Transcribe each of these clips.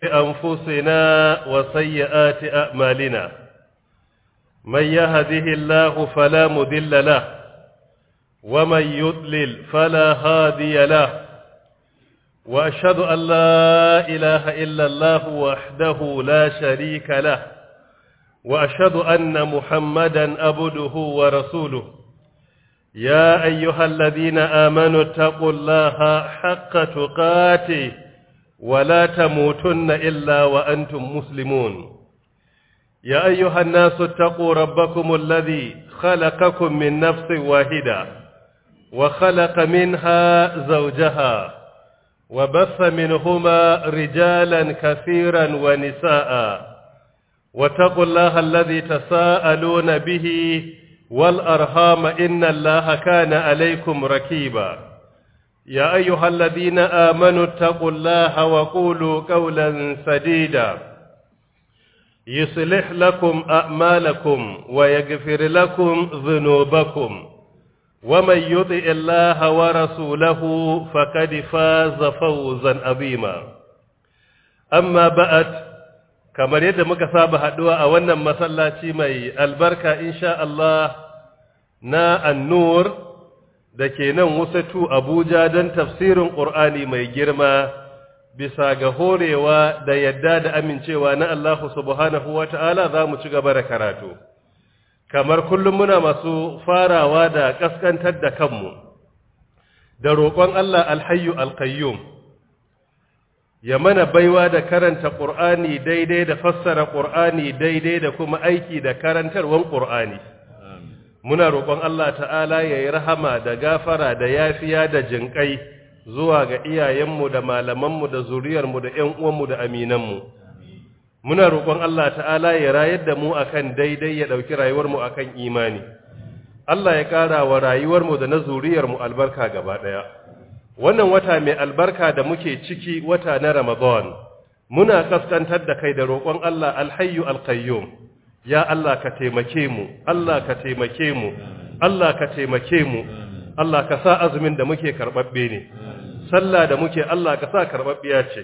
أنفسنا وسيئات أعمالنا من يهده الله فلا مضل له ومن يضلل فلا هادي له وأشهد أن لا إله إلا الله وحده لا شريك له وأشهد أن محمدا عبده ورسوله يا أيها الذين آمنوا اتقوا الله حق تقاته ولا تموتن إلا وأنتم مسلمون يا أيها الناس اتقوا ربكم الذي خلقكم من نفس واحدة وخلق منها زوجها وبث منهما رجالا كثيرا ونساء واتقوا الله الذي تساءلون به والأرحام إن الله كان عليكم ركيبا يا أيها الذين آمنوا اتقوا الله وقولوا قولا سديدا يصلح لكم أعمالكم ويغفر لكم ذنوبكم ومن يطع الله ورسوله فقد فاز فوزا عظيما أما بعد kamar yadda muka saba haduwa a wannan masallaci mai albarka insha Allah na An-Nur da ke nan Wusatu Abuja don tafsirin Qur'ani mai girma bisa ga horewa da yadda da amincewa na Allah subhanahu wata'ala za mu ci gaba da karatu kamar kullum muna masu farawa da kaskantar da kanmu da roƙon Allah Al-Hayyu Al-Qayyum ya mana baiwa da karanta Qur'ani daidai da fassara Qur'ani daidai da kuma aiki da karantarwan Qur'ani muna roƙon Allah ta'ala ya yi rahama da gafara da yafiya da jinƙai zuwa ga iyayenmu da malamanmu da zuriyarmu da ƴan uwanmu da aminanmu muna roƙon Allah ta'ala ya rayar da mu akan daidai ya ɗauki rayuwarmu akan imani Allah ya ƙara wa rayuwarmu da na zuriyarmu albarka gaba ɗaya wannan wata mai albarka da muke ciki wata na Ramadan muna kaskantar da kai da roƙon Allah Al-Hayyu Al-Qayyum ya Allah ka taimake mu Allah ka taimake mu Allah ka taimake mu Allah ka sa azumin da muke karbabbe ne sallah da muke Allah ka sa karbabbiya ce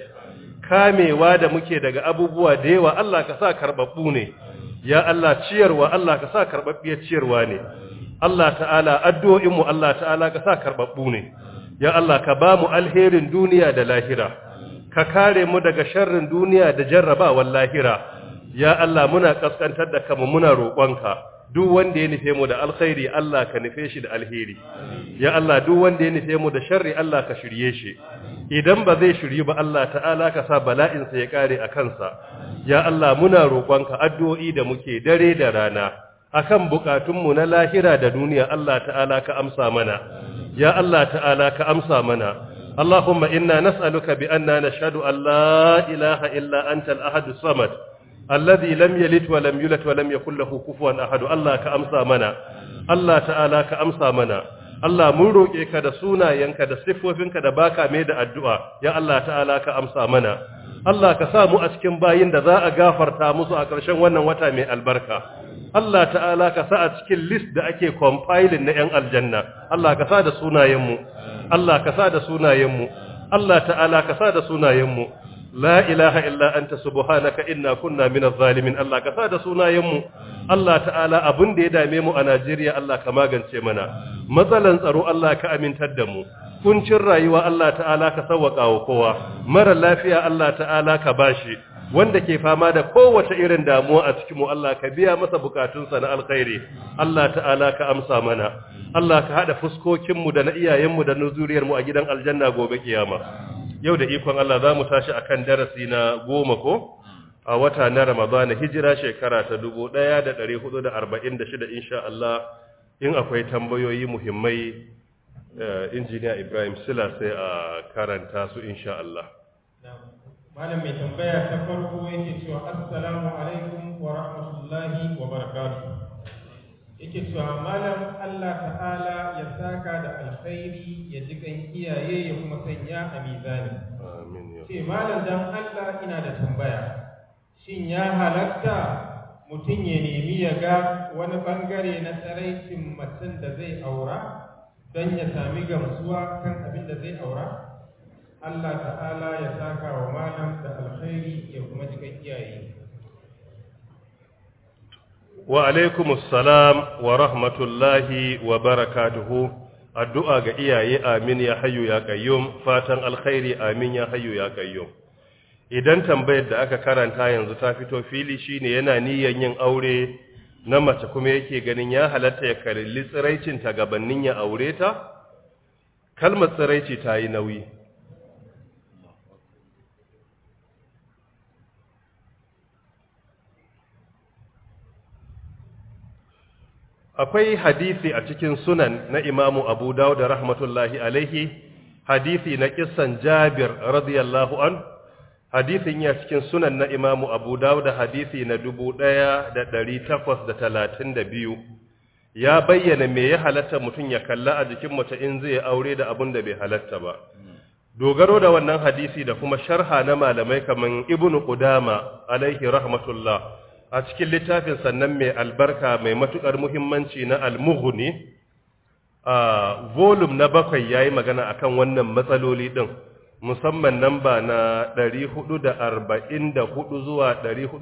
kamewa da muke daga abubuwa da yawa Allah ka sa karbabbu ne ya Allah ciyarwa Allah ka sa karbabbiyar ciyarwa ne Allah ta'ala addu'o'in mu Allah ta'ala ka sa karbabbu ne ya Allah ka ba mu alherin duniya da lahira ka kare mu daga sharrin duniya da jarrabawar lahira ya Allah muna kaskantar da kanmu muna roƙonka duk wanda ya nufe mu da alkhairi Allah ka nufe shi da alheri ya Allah duk wanda ya nufe mu da sharri Allah ka shirye shi idan ba zai shiryu ba Allah ta'ala ka sa bala'in sa ya kare a kansa ya Allah muna roƙonka addu'o'i da muke dare da rana akan bukatun mu na lahira da duniya Allah ta'ala ka amsa mana ya Allah ta'ala ka amsa mana اللهم إنا نسألك بأننا نشهد أن لا إله إلا أنت الأحد الصمد الذي لم يلد ولم يولد ولم يكن له كفوا أحد الله كأمسى منا الله تعالى كأمسى منا Allah mun roƙe ka da sunayenka da siffofinka da baka mai da addu'a ya Allah ta'ala ka amsa mana Allah ka sa mu a cikin bayin da za a gafarta musu a ƙarshen wannan wata mai albarka Allah ta'ala ka sa a cikin list da ake compiling na 'yan aljanna Allah ka sa da sunayenmu Allah ka sa da sunayenmu Allah ta'ala ka sa da sunayenmu la ilaha illa anta subhanaka inna kunna minaz zalimin Allah ka sa da sunayenmu Allah ta'ala abin da ya dame mu a Najeriya Allah ka magance mana matsalan tsaro Allah ka amintar da mu kuncin rayuwa Allah ta'ala ka sauwaka wa kowa mara lafiya Allah ta'ala ka bashi wanda ke fama da kowace irin damuwa a cikin mu Allah ka biya masa bukatunsa na alkhairi Allah ta'ala ka amsa mana Allah ka hada fuskokin mu da na iyayen mu da na zuriyar mu a gidan aljanna gobe kiyama yau da ikon Allah za mu tashi akan darasi na 10 ko a wata na Ramadana hijira shekara ta 1446 insha Allah in akwai tambayoyi muhimmai injiniya Ibrahim Sila sai a karanta su insha Allah malam mai tambaya ta farko yake cewa assalamu alaikum wa rahmatullahi wa barakatuh yake cewa malam Allah ta'ala ya saka da alkhairi ya ji kan iyaye ya kuma sanya a mizani amin ya ce malam dan Allah ina da tambaya shin ya halatta mutum ya nemi ya ga wani bangare na tsaraicin macen da zai aura don ya sami gamsuwa kan abin da zai aura Allah ta'ala ya saka wa malam da alkhairi ya kuma jikan iyaye. Wa alaikumus salam wa rahmatullahi wa barakatuhu. Addu'a ga iyaye amin ya hayyu ya qayyum, fatan alkhairi amin ya hayyu ya qayyum. Idan tambayar da aka karanta yanzu ta fito fili shine yana niyyar yin aure na mace kuma yake ganin ya halatta ya kalli tsiraicin ta gabanin ya aure ta? Kalmar tsiraici ta yi nauyi. Akwai hadisi a cikin sunan na Imamu Abu Dawud rahmatullahi alaihi, hadisi na kissan Jabir radiyallahu an, hadisin ya cikin sunan na Imamu Abu Dawud hadisi na 1832, ya bayyana me ya halatta mutum ya kalla a jikin mace in zai aure da abin da bai halatta ba. Dogaro da wannan hadisi da kuma sharha na malamai kaman Ibn Qudama alaihi rahmatullah, a cikin littafin sannan mai albarka mai matukar muhimmanci na al-Mughni, volume na 7 yayi magana akan wannan matsaloli din, musamman namba na 444 zuwa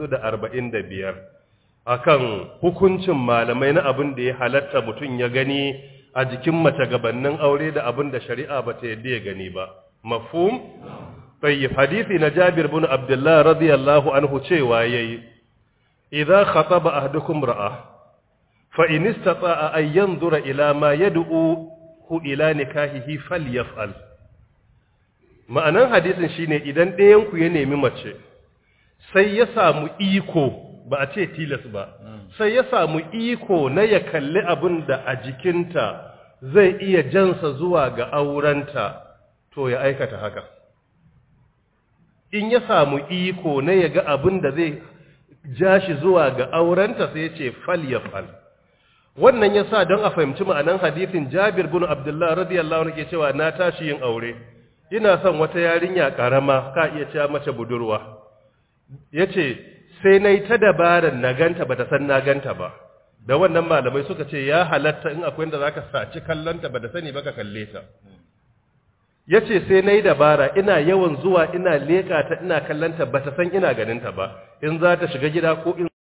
445, akan hukuncin malamai na abin da ya halatta mutum ya gani a jikin mace gabanin aure da abin da shari'a ba ta yadda ya gani ba. Mafhum? Tayyib, hadisi na Jabir bin Abdullah radiyallahu anhu cewa yayi إذا خطب أحدكم رأى فإن استطاع أن ينظر إلى ما يدعوه إلى نكاحه فليفعل. ma'anan hadisin shine idan ɗayan ku ya nemi mace sai ya samu iko, ba a ce tilas ba, sai ya samu iko na ya kalli abin da a jikinta zai iya jansa zuwa ga aurenta, to ya aikata haka. In ya samu iko na ya ga abin da zai ja shi zuwa ga aurenta sai ya ce falyafal. Wannan ya sa don a fahimci ma'anan hadisin Jabir bin Abdullah radiyallahu anhu ke cewa na tashi yin aure, ina son wata yarinya karama, ka iya cewa mace budurwa. Yace sai nayi ta dabaran na ganta bata san na ganta ba. Da wannan malamai suka ce ya halatta in akwai inda zaka saci kallonta bata sani ba ka kalle ta. Yace sai nayi dabara ina yawan zuwa ina leka ta ina kallanta bata san ina ganinta ba, in za ta shiga gida ko in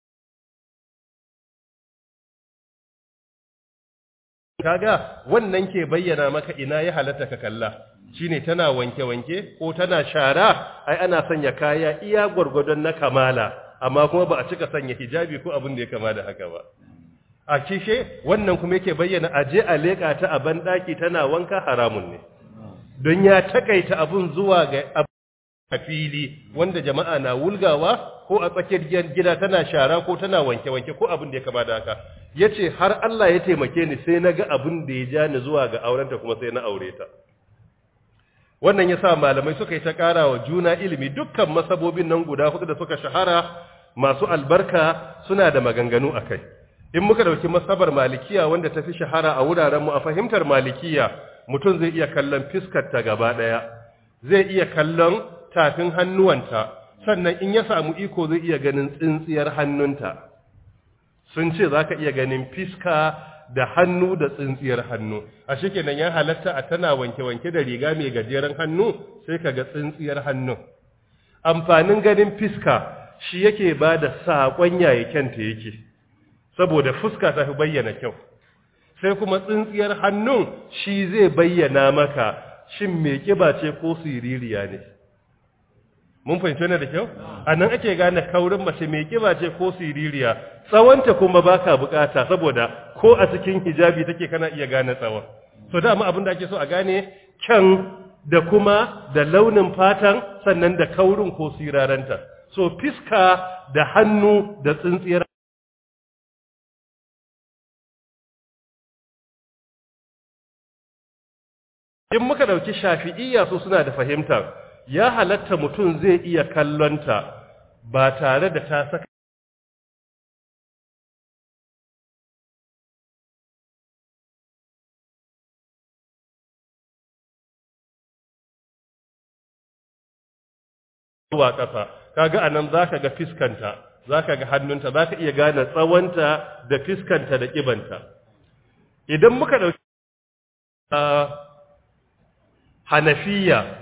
kaga wannan ke bayyana maka ina ya halatta ka kalla, shine tana wanke-wanke ko tana shara, ai ana sanya kaya iya gwargwadon na kamala, amma kuma ba a cika sanya hijabi ko abin da ya kama da haka ba. A kishe wannan kuma yake bayyana aje a leka ta a banɗaki tana wanka haramun ne, don ya takaita abun zuwa ga a fili wanda jama'a na wulgawa ko a tsakiyar gida tana shara ko tana wanke-wanke ko abin da ya kama da haka. Yace har Allah ya taimake ni sai na ga abin da ya ja ni zuwa ga aurenta kuma sai na aure ta. Wannan ya sa malamai suka yi ta ƙara wa juna ilimi, dukkan masabobin nan guda hudu da suka shahara masu albarka suna da maganganu a kai. In muka ɗauki masabar malikiya wanda ta fi shahara a wurarenmu a fahimtar malikiya, mutum zai iya kallon fiskarta gaba ɗaya, zai iya kallon tafin hannuwanta, sannan in ya samu iko zai iya ganin tsintsiyar hannunta. Sun ce za ka iya ganin fiska da hannu da tsintsiyar hannu, a shi kenan ya halatta a tana wanke-wanke da riga mai gajeren hannu sai ka ga tsintsiyar hannun. Amfanin ganin fiska shi yake ba da saƙon yayi kyanta yake, saboda fuska ta fi bayyana kyau. Sai kuma tsintsiyar hannun shi zai bayyana maka shin mai kiba ce ko siririya ne. Mun fahimci wannan da kyau? A nan ake gane kaurin mace mai kiba ce ko siririya, tsawonta kuma baka bukata saboda ko a cikin hijabi take kana iya gane tsawon. So dama abin da ake so a gane kyan da kuma da launin fatan sannan da kaurin ko siraranta. So fiska da hannu da tsintsiyar in muka dauki shafi'iyya su suna da fahimtar ya halatta mutum zai iya kallonta ba tare da ta saka zuwa ƙasa, kaga anan zaka ga fiskanta, zaka ga hannunta, zaka iya gane tsawonta da fiskanta da kibanta. Idan muka dauki Hanafiya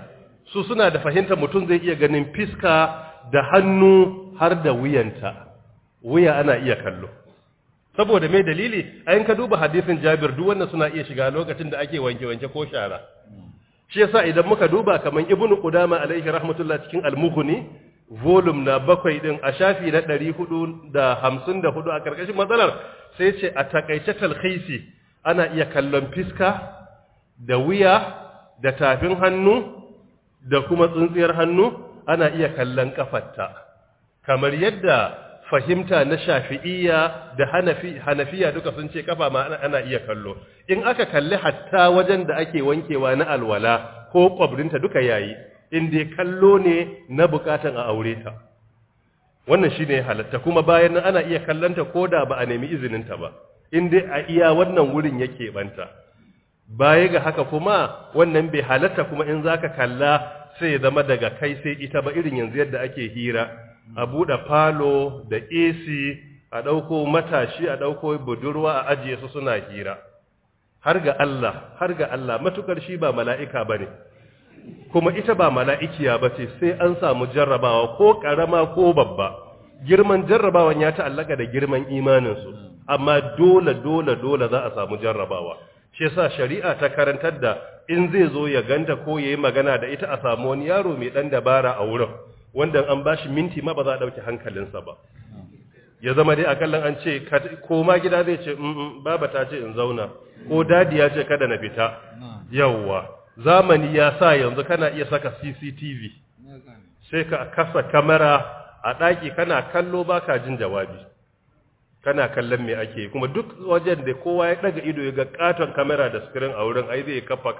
su suna da fahimtar mutum zai iya ganin fiska da hannu har da wuyanta, wuya ana iya kallo. Saboda mai dalili, ayin ka duba hadisin Jabir duk wannan suna iya shiga lokacin da ake wanke-wanke ko shara. Shi yasa idan muka duba kaman Ibn Qudama alaihi rahmatullah cikin Al-Mughni volume na 7 din a shafi na 454 a karkashin matsalar sai ce a takaice talkhisi ana iya kallon fiska da wuya da tafin hannu da kuma tsintsiyar hannu, ana iya kallon kafarta kamar yadda fahimta na Shafi'iyya da Hanafiya duka sun ce kafa ma ana iya kallo. In aka kalli hatta wajen da ake wankewa na alwala ko kwabrinta duka yayi, in dai kallo ne na bukatan a aure ta. Wannan shine halatta, kuma bayan nan ana iya kallanta koda ba a nemi izinin ta ba, in dai a iya wannan wurin yake banta. Baya ga haka kuma wannan bai halatta kuma in zaka kalla sai ya zama daga kai sai ita ba, irin yanzu yadda ake hira a buɗe falo da AC a ɗauko matashi a ɗauko budurwa a ajiye su suna hira. Har ga Allah matukar shi ba mala'ika bane kuma ita ba mala'ikiya bace, sai an samu jarrabawa ko karama ko babba. Girman jarrabawan ya ta'allaka da girman imaninsu, amma dole za a samu jarrabawa. Shi yasa shari'a ta karantar da in zai zo ya ganta ko yayi magana da ita a samu wani yaro mai dan dabara a wurin, wanda an bashi minti ma ba za a dauki hankalinsa ba. Ya zama dai akallan an ce ko ma gida zai ce baba ta ce in zauna, ko dadi ya ce kada na fita. Yawwa, zamani ya sa yanzu kana iya saka CCTV, sai ka kasa kamera a daki kana kallo baka jin jawabi, kana kallon me ake, kuma duk wajen da kowa ya daga ido ya ga katon kamera da screen a wurin, ai zai kaffa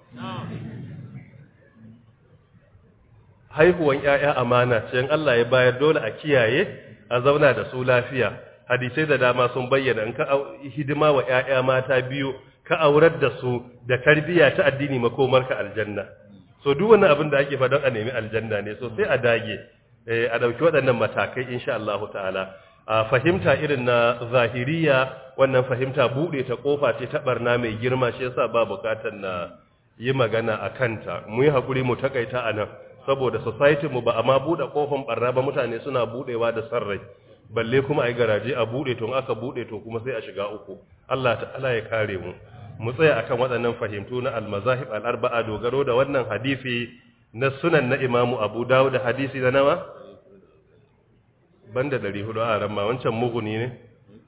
haihuwan ƴaƴa amana ce, in Allah ya bayar dole a kiyaye, a zauna da su lafiya. Hadisai da dama sun bayyana in ka hidima wa ƴaƴa mata biyu, ka aurar da su da tarbiyya ta addini, makomarka aljanna. So duk wani abin da ake faɗan a nemi aljanna ne, so sai a dage a ɗauki waɗannan matakai insha Allah ta'ala. Fahimta irin na zahiriya, wannan fahimta buɗe ta kofa ce ta barna mai girma, shi yasa ba bukatar na yi magana a kanta. Mu yi hakuri mu takaita a nan, saboda society mu ba a ma buɗe kofan barna ba, mutane suna buɗewa da sarrai, balle kuma ai garaje a buɗe, to aka buɗe to kuma sai a shiga uku. Allah ta'ala ya kare mu. Mu tsaya akan waɗannan fahimtu na al-mazahib al-arba'a, dogaro da wannan hadisi na sunan na Imamu Abu Dawud, da hadisi na nawa banda 400 a ramma, wancan muguni ne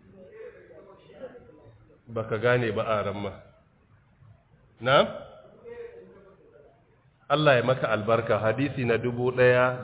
baka gane ba a ramma. Na Allah ya maka albarka, hadisi na 1000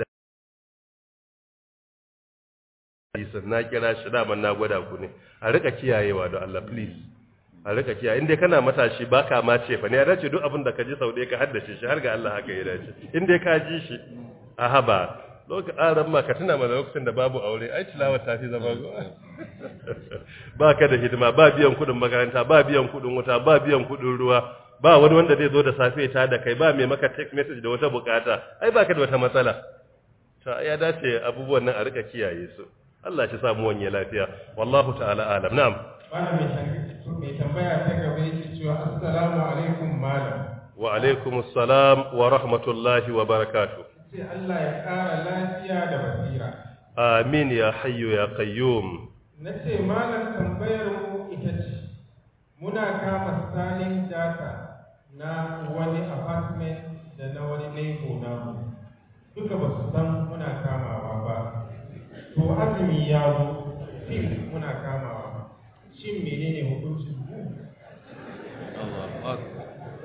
na kira shi daman na gwada ku ne, a rika kiyayewa da Allah please, a rika kiyaye. Inda kana matashi baka ma ce fa ne, ya dace duk abin da ka ji sau ɗaya ka haddace shi, har ga Allah haka ya dace. Inda ka ji shi a haba lokacin aran ma ka tuna mana lokacin da babu aure, ai tilawa ta fi zama ba ka da hidima, ba biyan kudin makaranta, ba biyan kudin wuta, ba biyan kudin ruwa, ba wani wanda zai zo da safe ta da kai, ba mai maka text message da wata bukata, ai ba ka da wata matsala. Ta ya dace abubuwan nan a rika kiyaye su. Allah shi samu wani lafiya, wallahu ta'ala alam. Na'am, malam mai tambaya ta gaba yake cewa assalamu alaikum malam. Wa alaikum assalam wa rahmatullahi wa barakatuh. Sai Allah ya ƙara lafiya da basira. Amin ya hayyu ya qayyum. Nace malam tambayar mu ita ce, muna kama stalin data na wani apartment da na wani neighbor namu, duka ba su san muna kamawa ba. To azumi ya zo, fim muna kamawa, shin menene hukuncin mu? Allahu akbar.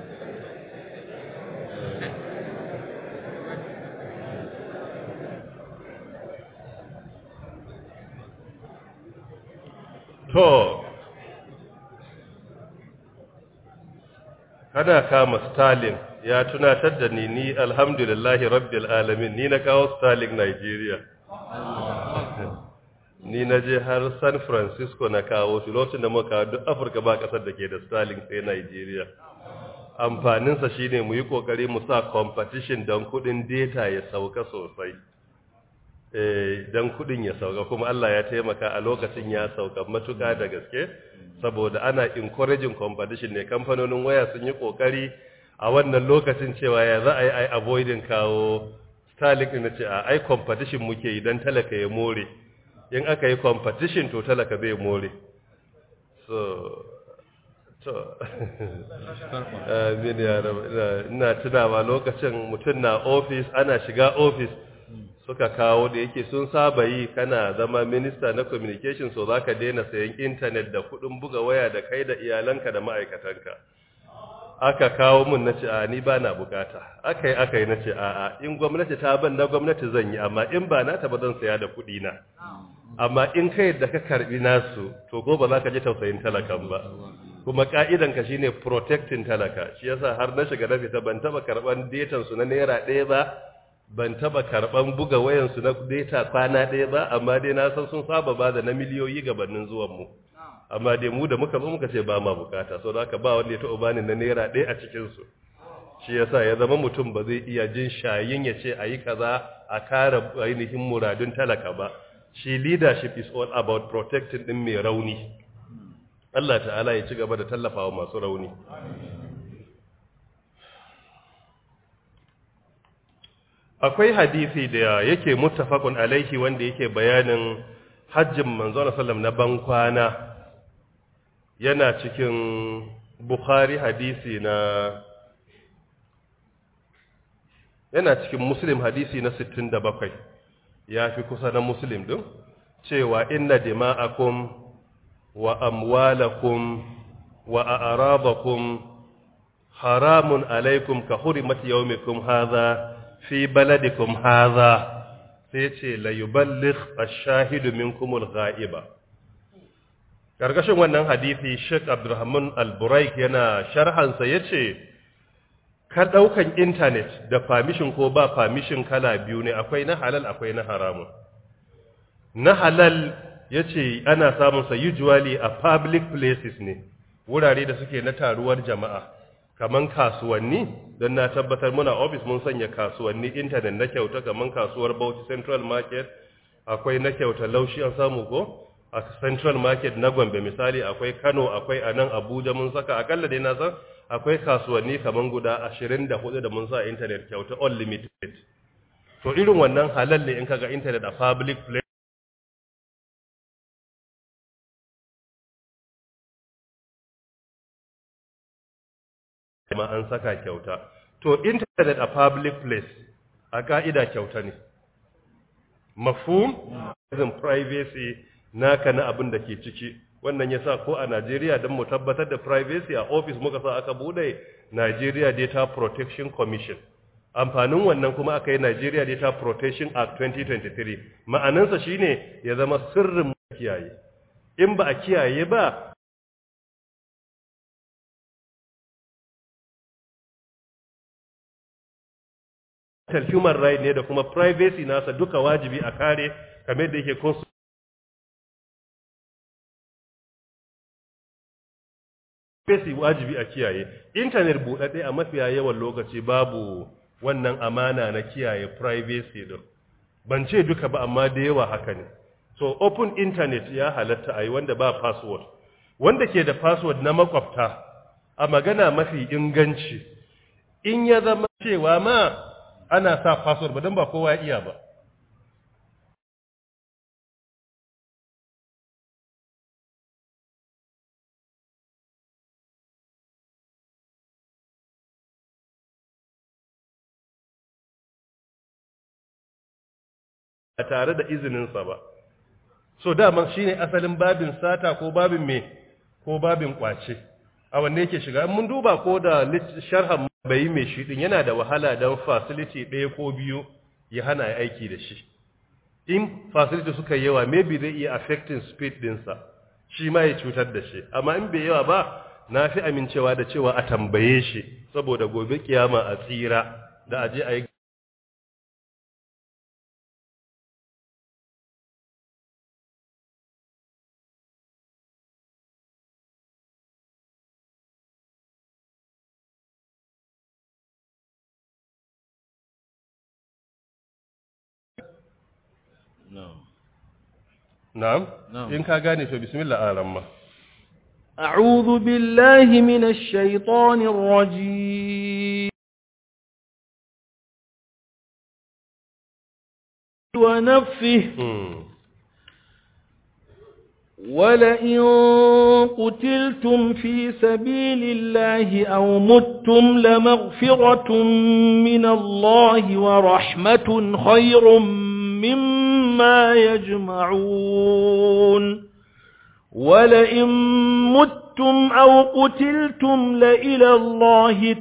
To, kada kama Stalin ya tunatar da ni alhamdulillahi rabbil alamin, ni na kawo Stalin Nigeria. Ni na je har San Francisco na kawo shi, lokacin da muka kawo duk Afirka ba kasar da ke da Stalin sai Nigeria. Amfaninsa shine mu yi kokari mu sa competition don kudin data ya sauka sosai. Dan kudin ya sauka, kuma Allah ya taimaka a lokacin ya sauka matuka da gaske, saboda ana encouraging competition ne. Kamfanonin waya sun yi kokari a wannan lokacin cewa ya za a yi ai avoiding kawo Starlink din ce a ai competition muke yi dan talaka ya more in aka yi competition to talaka zai more so to ina tunawa lokacin mutum na office ana shiga office suka kawo da yake sun saba yi kana zama minista na communication so zaka daina sayan internet da kudin buga waya da kai da iyalanka da ma'aikatanka aka kawo mun nace a ni ba na bukata akai nace a in gwamnati ta ban na gwamnati zan yi amma in ba na ta ba zan saya da kudi na amma in kai da ka karbi nasu to gobe za ka ji tausayin talakan ba kuma ka'idan ka shine protecting talaka shi yasa har na shiga na fita ban taba karban datan su na naira 1 ba ban taba karban buga wayan su na data kwana 1 ba amma dai na san sun saba ba da na miliyoyi gabanin zuwan mu amma dai mu da muka zo muka ce ba ma bukata so haka ba wanda ya taɓa bani na naira 1 a cikin su shi yasa ya zama mutum ba zai iya jin shayin ya ce ayi kaza a kare ainihin muradun talaka ba shi leadership is all about protecting din mai rauni Allah ta'ala ya ci gaba da tallafawa masu rauni akwai hadisi da yake muttafaqun alaihi wanda yake bayanin hajjin manzon sallam na bankwana yana cikin Bukhari hadisi yana cikin Muslim hadisi na 67 ya fi kusa na Muslim din cewa inna dima'akum wa amwalakum wa a'radakum haramun alaikum ka hurmati yawmikum hadha fi baladikum hadha sai ce la yuballigh ash-shahidu minkumul ghaiba gargashin wannan hadisi Sheikh Abdulrahman Al-Buraik yana sharhansa yace ka daukan internet da permission ko ba permission kala biyu ne akwai na halal akwai na haramun na halal yace ana samun sa usually a public places ne wurare da suke na taruwar jama'a kaman kasuwanni dan na tabbatar muna office mun sanya kasuwanni internet na kyauta kaman kasuwar Bauchi Central Market akwai na kyauta Laushi an samu ko a Central Market na Gombe misali akwai Kano akwai anan Abuja mun saka akalla dai na san akwai kasuwanni kaman guda 24 da mun sa internet kyauta unlimited to irin wannan halal ne in kaga internet a public place ma an saka kyauta to internet a public place a ka'ida kyauta ne mafhum privacy naka na abin da ke ciki wannan yasa ko a Najeriya dan mu tabbatar da privacy a office muka sa aka bude Nigeria Data Protection Commission amfanin wannan kuma aka yi Nigeria Data Protection Act 2023 ma'anansa shine ya zama sirrin kiyaye in ba a kiyaye ba human right ne da kuma privacy nasa duka wajibi a kare kamar da yake privacy wajibi a kiyaye internet buɗaɗɗe a mafiya yawan lokaci babu wannan amana na kiyaye privacy din ban ce duka ba amma da yawa haka ne so open internet ya halatta ayi wanda ba password wanda ke da password na makwabta a magana mafi inganci in ya zama cewa ma ana sa password ba don ba kowa iya ba a tare da izininsa ba so dama shine asalin babin sata ko babin me ko babin kwace a wanne yake shiga mun duba ko da sharhan bai mai shi din yana da wahala dan facility ɗaya ko biyu ya hana ya aiki da shi in facility suka yawa maybe zai iya affecting speed dinsa shi ma ya cutar da shi amma in bai yawa ba na fi amincewa da cewa a tambaye shi saboda gobe kiyama a tsira da aje a yi نعم إن كان بسم الله أعوذ بالله من الشيطان الرجيم ونفثه ولئن قتلتم في سبيل الله أو متم لمغفرة من الله ورحمة خير مما يجمعون ولئن متم أو قتلتم لإلى الله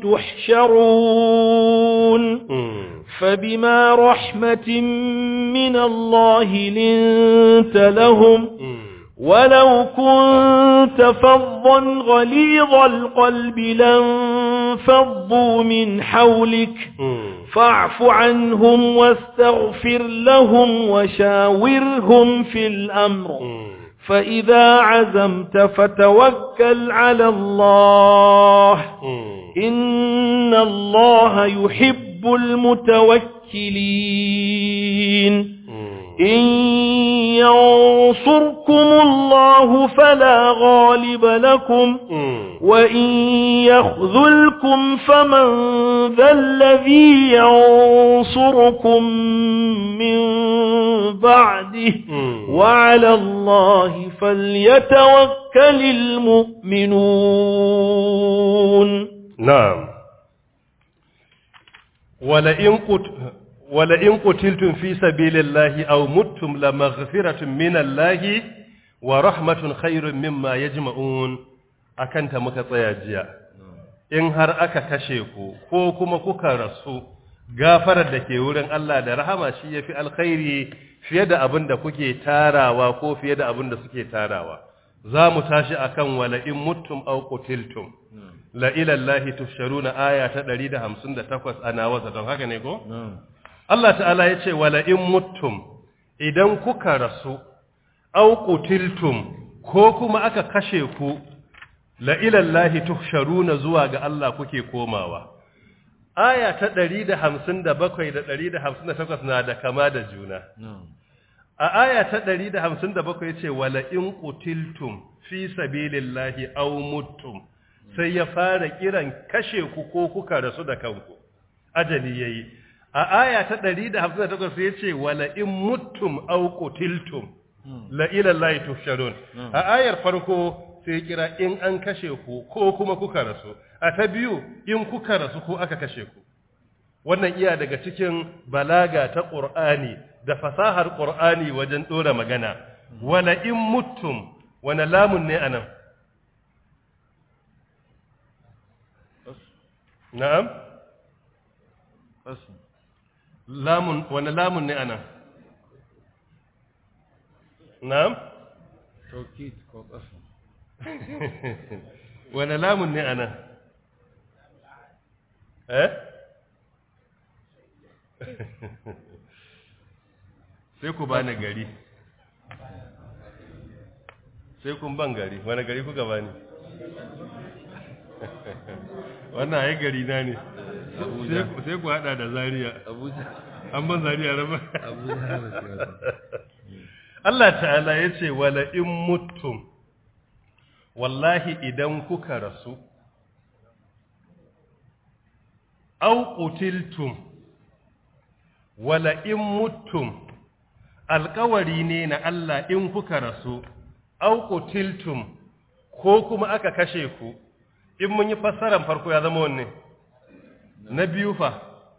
تحشرون فبما رحمة من الله لنت لهم ولو كنت فظا غليظ القلب لانفضوا من حولك فاعف عنهم واستغفر لهم وشاورهم في الأمر فإذا عزمت فتوكل على الله إن الله يحب المتوكلين إن ينصركم الله فلا غالب لكم وإن يخذلكم فمن ذا الذي ينصركم من بعده وعلى الله فليتوكل المؤمنون. نعم. ولئن قتلتم في سبيل الله أو متم لمغفرة من الله ورحمة خير مما يجمعون akanta muka tsaya jiya in har aka kashe ku ko kuma kuka rasu gafarar da ke wurin Allah da rahama shi yafi alkhairi fiye da abin da kuke tarawa ko fiye da abin da suke tarawa za mu tashi akan wala'in muttum aw qutiltum la ila Allahi tusharuna aya ta 158 ana wasa don haka ne ko Allah ta'ala ya ce wala'in muttum idan kuka rasu aw qutiltum ko kuma aka kashe ku la ila Allahi tusharuna zuwa ga Allah kuke komawa aya ta 157 da 158 na da kama da juna a aya ta 157 yace wala in qutiltum fi sabilillahi aw muttum sai ya fara kiran kashe ku ko kuka rasu da kanku ajali yayi a aya ta 158 yace wala in muttum aw qutiltum la ila Allahi tusharun a ayar farko sai kira in an kashe ku ko kuma kuka rasu a ta biyu in kuka rasu ko aka kashe ku wannan iya daga cikin balaga ta Qur'ani da fasahar Qur'ani wajen dora magana wala in muttum wana lamun ne anan na'am lamun wana lamun ne anan na'am tawkid ko qasam wane lamun ne ana sai ku bani gari sai kun ban gari wane gari kuka bani wannan ai gari na ne sai ku hada da Zaria Abuja an ban Zaria raba Abuja Allah ta'ala yace wala in muttum wallahi idan kuka rasu aw qutiltum wala in muttum alƙawari ne na Allah in kuka rasu aw qutiltum ko kuma aka kashe ku in mun yi fassarar farko ya zama wanne na biyu fa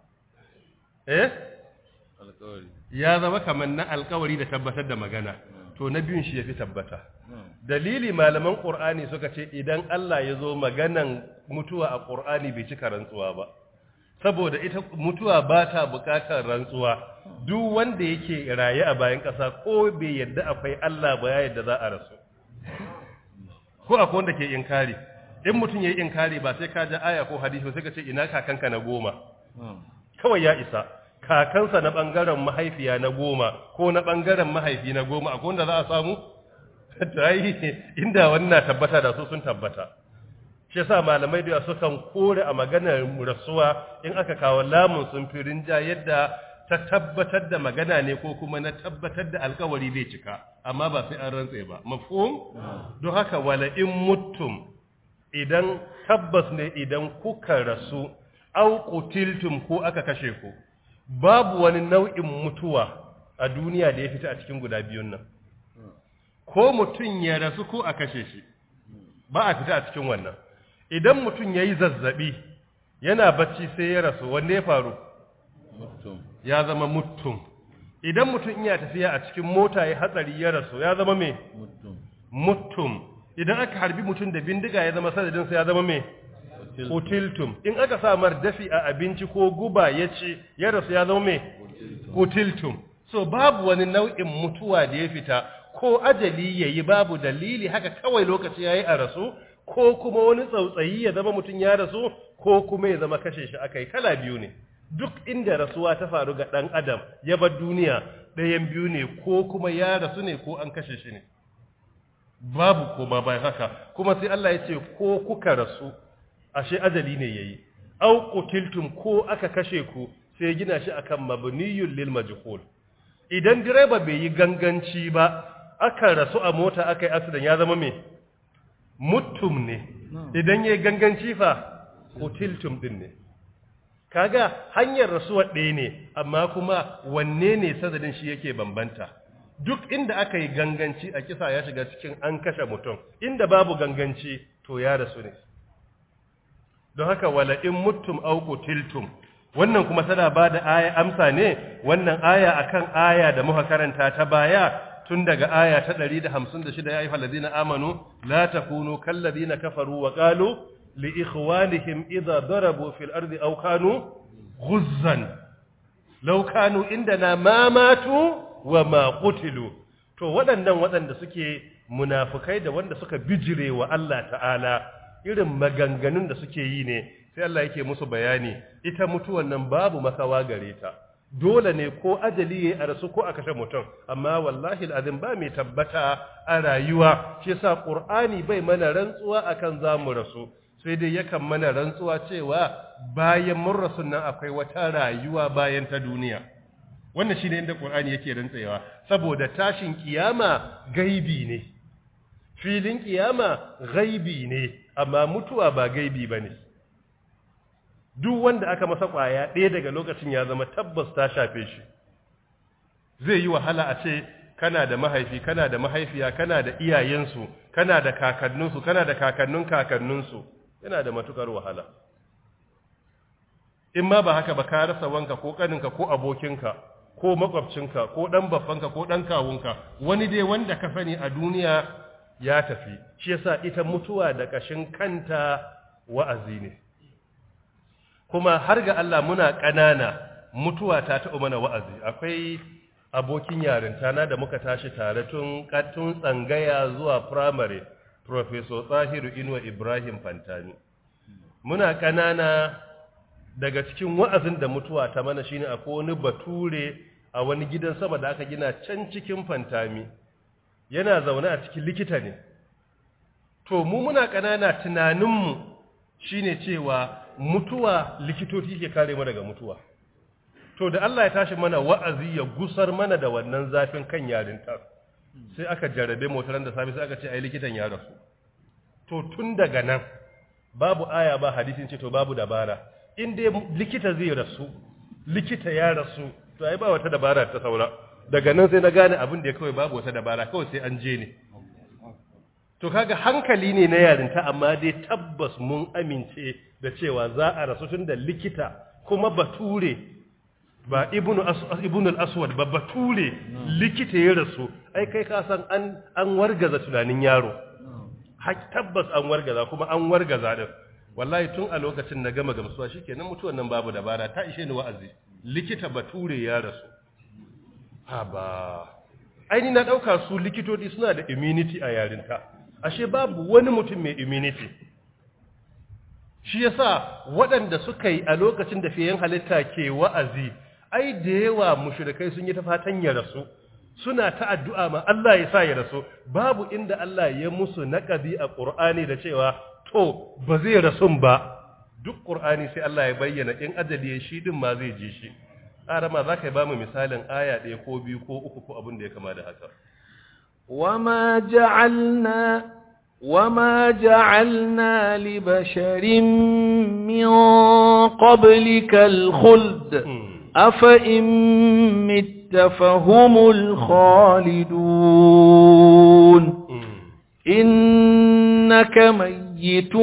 alƙawari ya zama kamar na alƙawari da tabbatar da magana to na biyun shi yafi tabbata dalili malaman Qur'ani suka ce idan Allah ya zo maganan mutuwa a Qur'ani bai cika rantsuwa ba saboda ita mutuwa ba ta bukatar rantsuwa duk wanda yake raye a bayan ƙasa ko bai yadda akwai Allah ba ya yadda za a rasu ko akwai wanda ke inkari in mutum yayi inkari ba sai ka ji aya ko hadisi sai ka ce ina kakanka na 10 kawai ya isa kakansa na bangaren mahaifiya na 10 ko na bangaren mahaifi na 10 akwai wanda za a samu tai inda wannan tabbata da su sun tabbata shi yasa malamai da sukan kore a maganar rasuwa in aka kawo lamun sun firin ja yadda ta tabbatar da magana ne ko kuma na tabbatar da alkawari bai cika amma ba sai an rantse ba mafhum don haka wala in muttum idan tabbas ne idan kuka rasu au qutiltum ko aka kashe ku babu wani nau'in mutuwa a duniya da ya fita a cikin guda biyun nan ko mutum ya rasu ko a kashe shi ba a fita a cikin wannan idan mutum ya yi zazzabi yana bacci sai ya rasu wanda ya faru ya zama mutum idan mutum iya tafiya a cikin mota ya hatsari ya rasu ya zama me mutum idan aka harbi mutum da bindiga ya zama sanadinsa ya zama me kutiltum in aka sa mar dafi a abinci ko guba ya ci ya rasu ya zama me kutiltum so babu wani nau'in mutuwa da ya fita ko ajali yayi babu dalili haka kawai lokaci yayi a rasu ko kuma wani tsautsayi ya zama mutum ya rasu ko kuma ya zama kashe shi akai kala biyu ne duk inda rasuwa ta faru ga dan adam ya bar duniya ɗayan biyu ne ko kuma ya rasu ne ko an kashe shi ne babu koma bayan haka kuma sai Allah ya ce ko kuka rasu ashe ajali ne yayi au qutiltum ko aka kashe ku sai gina shi akan mabniyul lil majhul idan direba bai yi ganganci ba aka rasu a mota aka yi accident ya zama me mutum ne idan yayi ganganci fa qutiltum din ne kaga hanyar rasuwa ɗaya ne amma kuma wanne ne sadadin shi yake bambanta duk inda aka yi ganganci a kisa ya shiga cikin an kashe mutum inda babu ganganci to ya rasu ne don haka wala in mutum aw qutiltum wannan kuma tana bada aya amsa ne wannan aya akan aya da muka karanta ta baya tun daga aya ta 156 ya ayyuhal ladina amanu la takunu kal ladina kafaru wa qalu li ikhwanihim idha darabu fil ardi aw kanu ghuzzan law kanu indana ma matu wa ma qutilu to waɗanda suke munafikai da wanda suka bijire wa Allah ta'ala irin maganganun da suke yi ne sai Allah yake musu bayani ita mutuwan nan babu makawa gare ta dole ne ko ajali yayi a rasu ko a kashe mutum amma wallahi alazim ba mai tabbata a rayuwa shi yasa qur'ani bai mana rantsuwa akan zamu rasu sai dai yakan mana rantsuwa cewa bayan mun rasu nan akwai wata rayuwa bayan ta duniya wannan shine inda qur'ani yake rantsewa saboda tashin kiyama gaibi ne filin kiyama gaibi ne amma mutuwa ba gaibi bane duk wanda aka masa kwaya ɗaya daga lokacin ya zama tabbas ta shafe shi zai yi wahala a ce kana da mahaifi kana da mahaifiya kana da iyayensu kana da kakanninsu kana da kakannin kakanninsu yana da matukar wahala in ma ba haka ba ka rasa wanka ko kaninka ko abokinka ko makwabcinka ko dan baffanka ko dan kawunka wani dai wanda ka sani a duniya ya tafi shi yasa ita mutuwa da kashin kanta wa'azi ne kuma har ga Allah muna ƙanana mutuwa ta taɓa mana wa'azi akwai abokin yarinta na da muka tashi tare tun tsangaya zuwa primary Professor Tsahiru Inuwa Ibrahim Fantani muna ƙanana daga cikin wa'azin da mutuwa ta mana shine akwai wani bature a wani gidan sama da aka gina can cikin Fantami yana zaune a cikin likita ne to mu muna ƙanana tunaninmu shine cewa mutuwa likitoci ke kare mu daga mutuwa to da Allah ya tashi mana wa'azi ya gusar mana da wannan zafin kan yarinta sai aka jarabe motaran da safi sai aka ce ai likitan ya rasu to tun daga nan babu aya ba hadisin ce to babu dabara in dai likita zai rasu likita ya rasu to ai ba wata dabara ta saura daga nan sai na gane abin da ya kawai babu wata dabara kawai sai an je ne to kaga hankali ne na yarinta amma dai tabbas mun amince da cewa za a rasu tun da likita kuma bature ba ibnu al-aswad ba bature likita ya rasu ai kai ka san an wargaza tunanin yaro tabbas an wargaza kuma an wargaza din wallahi tun a lokacin na gama gamsuwa shikenan mutuwan nan babu dabara ta ishe ni wa'azi likita bature ya rasu haba ai ni na dauka su likitoci suna da immunity a yarinta ashe babu wani mutum mai immunity shi yasa waɗanda suka yi a lokacin da fiyen halitta ke wa'azi ai da yawa mushrikai sun yi ta fatan ya rasu suna ta addu'a ma Allah ya sa ya rasu babu inda Allah ya musu naqabi a Qur'ani da cewa to ba zai rasu ba duk Qur'ani sai Allah ya bayyana in ajali ya shi din ma zai ji shi arama zaka ba mu misalin aya ɗaya ko biyu ko uku ko abin da ya kama da haka وما جعلنا لبشر من قبلك الخلد أفإن مت فهم الخالدون إنك ميت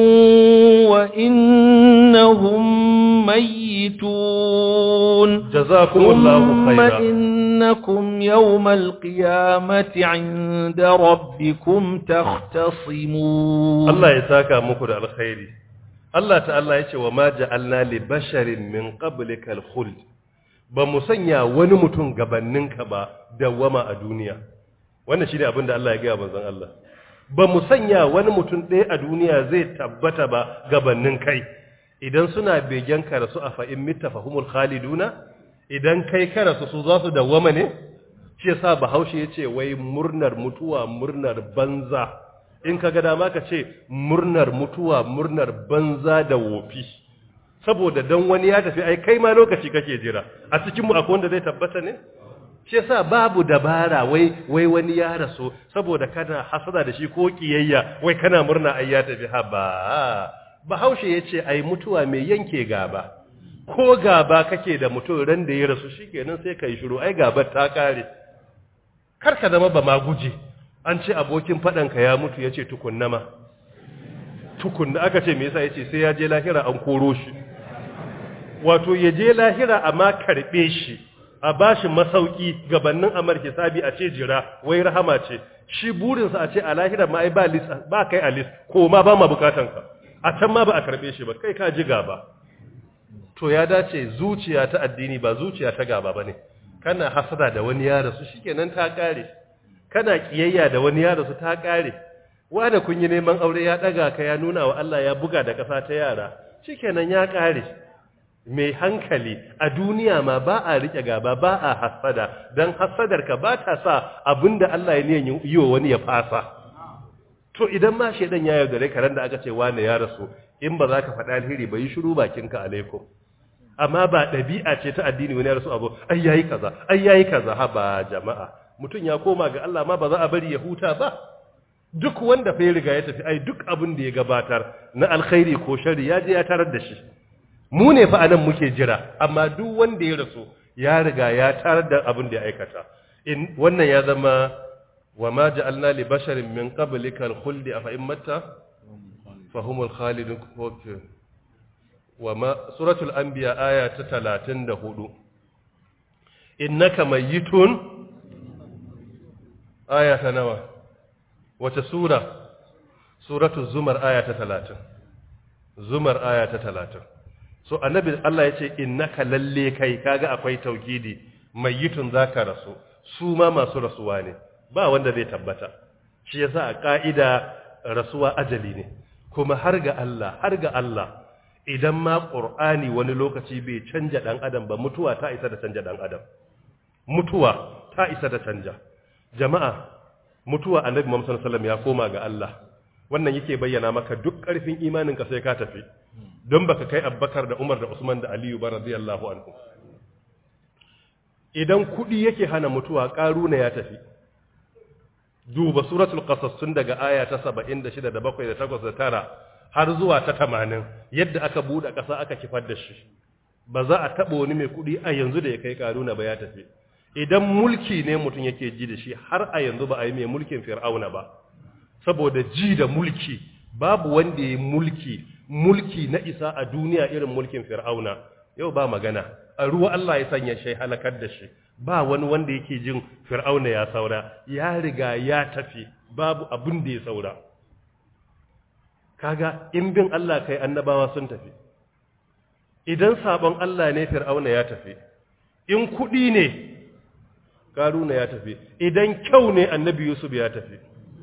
وإنهم ميتون جزاكم الله ثم خيرا إنكم يوم القيامة عند ربكم تختصمون الله يساك مكر الخير الله تعالى يقول وما جعلنا لبشر من قبلك الخلد بمسنيا ونمتن gabaninka ba dawama a duniya wannan shine abin da Allah ya ga manzon Allah ba mu sanya wani mutum ɗaya a duniya zai tabbata ba gabanin kai idan suna begen ka rasu a fa'in mita fahimul khaliduna idan kai ka rasu su za su dawwama ne shi yasa bahaushe ya ce wai murnar mutuwa murnar banza in ka ga dama ka ce murnar mutuwa murnar banza da wofi saboda dan wani ya tafi ai kai ma lokaci kake jira a cikin mu akwai wanda zai tabbata ne shi yasa babu dabara wai wani ya rasu saboda kana hasada da shi ko kiyayya wai kana murna ai ya tafi haba bahaushe yace ai mutuwa mai yanke gaba ko gaba kake da mutum ran da ya rasu shikenan sai kai shiru ai gabar ta kare kar ka zama ba ma guje an ce abokin fadan ka ya mutu yace tukunna aka ce me yasa yace sai ya je lahira an koro shi wato ya je lahira amma karbe shi a bashi masauki gabanin amar hisabi a ce jira wai rahama ce shi burinsa a ce a lahira ma ai ba kai a list ko ma ba ma bukatanka a can ma ba a karbe shi ba kai ka ji gaba to ya dace zuciya ta addini ba zuciya ta gaba bane kana hasada da wani ya rasu shikenan ta kare kana kiyayya da wani ya rasu ta kare wanda kun yi neman aure ya daga ka ya nuna wa Allah ya buga da kasa ta yara shikenan ya kare mai hankali a duniya ma ba a rike gaba ba a hasada dan hasadarka ba ta sa abinda Allah ya niyan yi wa wani ya fasa to idan ma shedan ya yaudare ka ran da aka ce wani ya rasu in ba za ka faɗa alheri ba yi shiru bakinka alaikum amma ba ɗabi'a ce ta addini wani ya rasu abu ai yayi kaza ha ba jama'a mutum ya koma ga Allah ma ba za a bari ya huta ba duk wanda fa ya riga ya tafi ai duk abin da ya gabatar na alkhairi ko shari ya je ya tarar da shi mu ne fa anan muke jira amma duk wanda ya rasu ya riga ya tarar da abin da ya aikata in wannan ya zama wa ma ja'alna li basharin min qablika al-khuld afa in matta fahumul khalidun wa ma suratul anbiya aya ta 34 innaka mayyitun aya ta nawa wace sura suratul zumar aya ta 30 zumar aya ta 30 so annabi Allah ya ce innaka lalle kai kaga akwai tauhidi mayyitun zaka rasu su ma masu rasuwa ne ba wanda zai tabbata shi yasa a ka'ida rasuwa ajali ne kuma har ga Allah idan ma qur'ani wani lokaci bai canja dan adam ba mutuwa ta isa da canja dan adam mutuwa ta isa da canja jama'a mutuwa annabi Muhammad sallallahu alaihi wasallam ya koma ga Allah wannan yake bayyana maka duk ƙarfin imaninka sai ka tafi don baka kai Abubakar da Umar da Usman da Aliyu ba radiyallahu anhu idan kudi yake hana mutuwa Qaruna ya tafi duba suratul qasas tun daga aya ta 76 da 7 da 8 da 9 har zuwa ta 80 yadda aka bude ƙasa aka kifar da shi ba za a taba wani mai kudi a yanzu da ya kai Qaruna ba ya tafi idan mulki ne mutum yake ji da shi har a yanzu ba a yi mai mulkin Fir'auna ba saboda ji da mulki babu wanda ya mulki na isa a duniya irin mulkin Fir'auna yau ba magana a ruwa Allah ya sanya shi halakar da shi ba wani wanda yake jin Fir'auna ya saura ya riga ya tafi babu abin da ya saura kaga in bin Allah kai annabawa sun tafi idan sabon Allah ne Fir'auna ya tafi in kudi ne Karuna ya tafi idan kyau ne annabi Yusuf ya tafi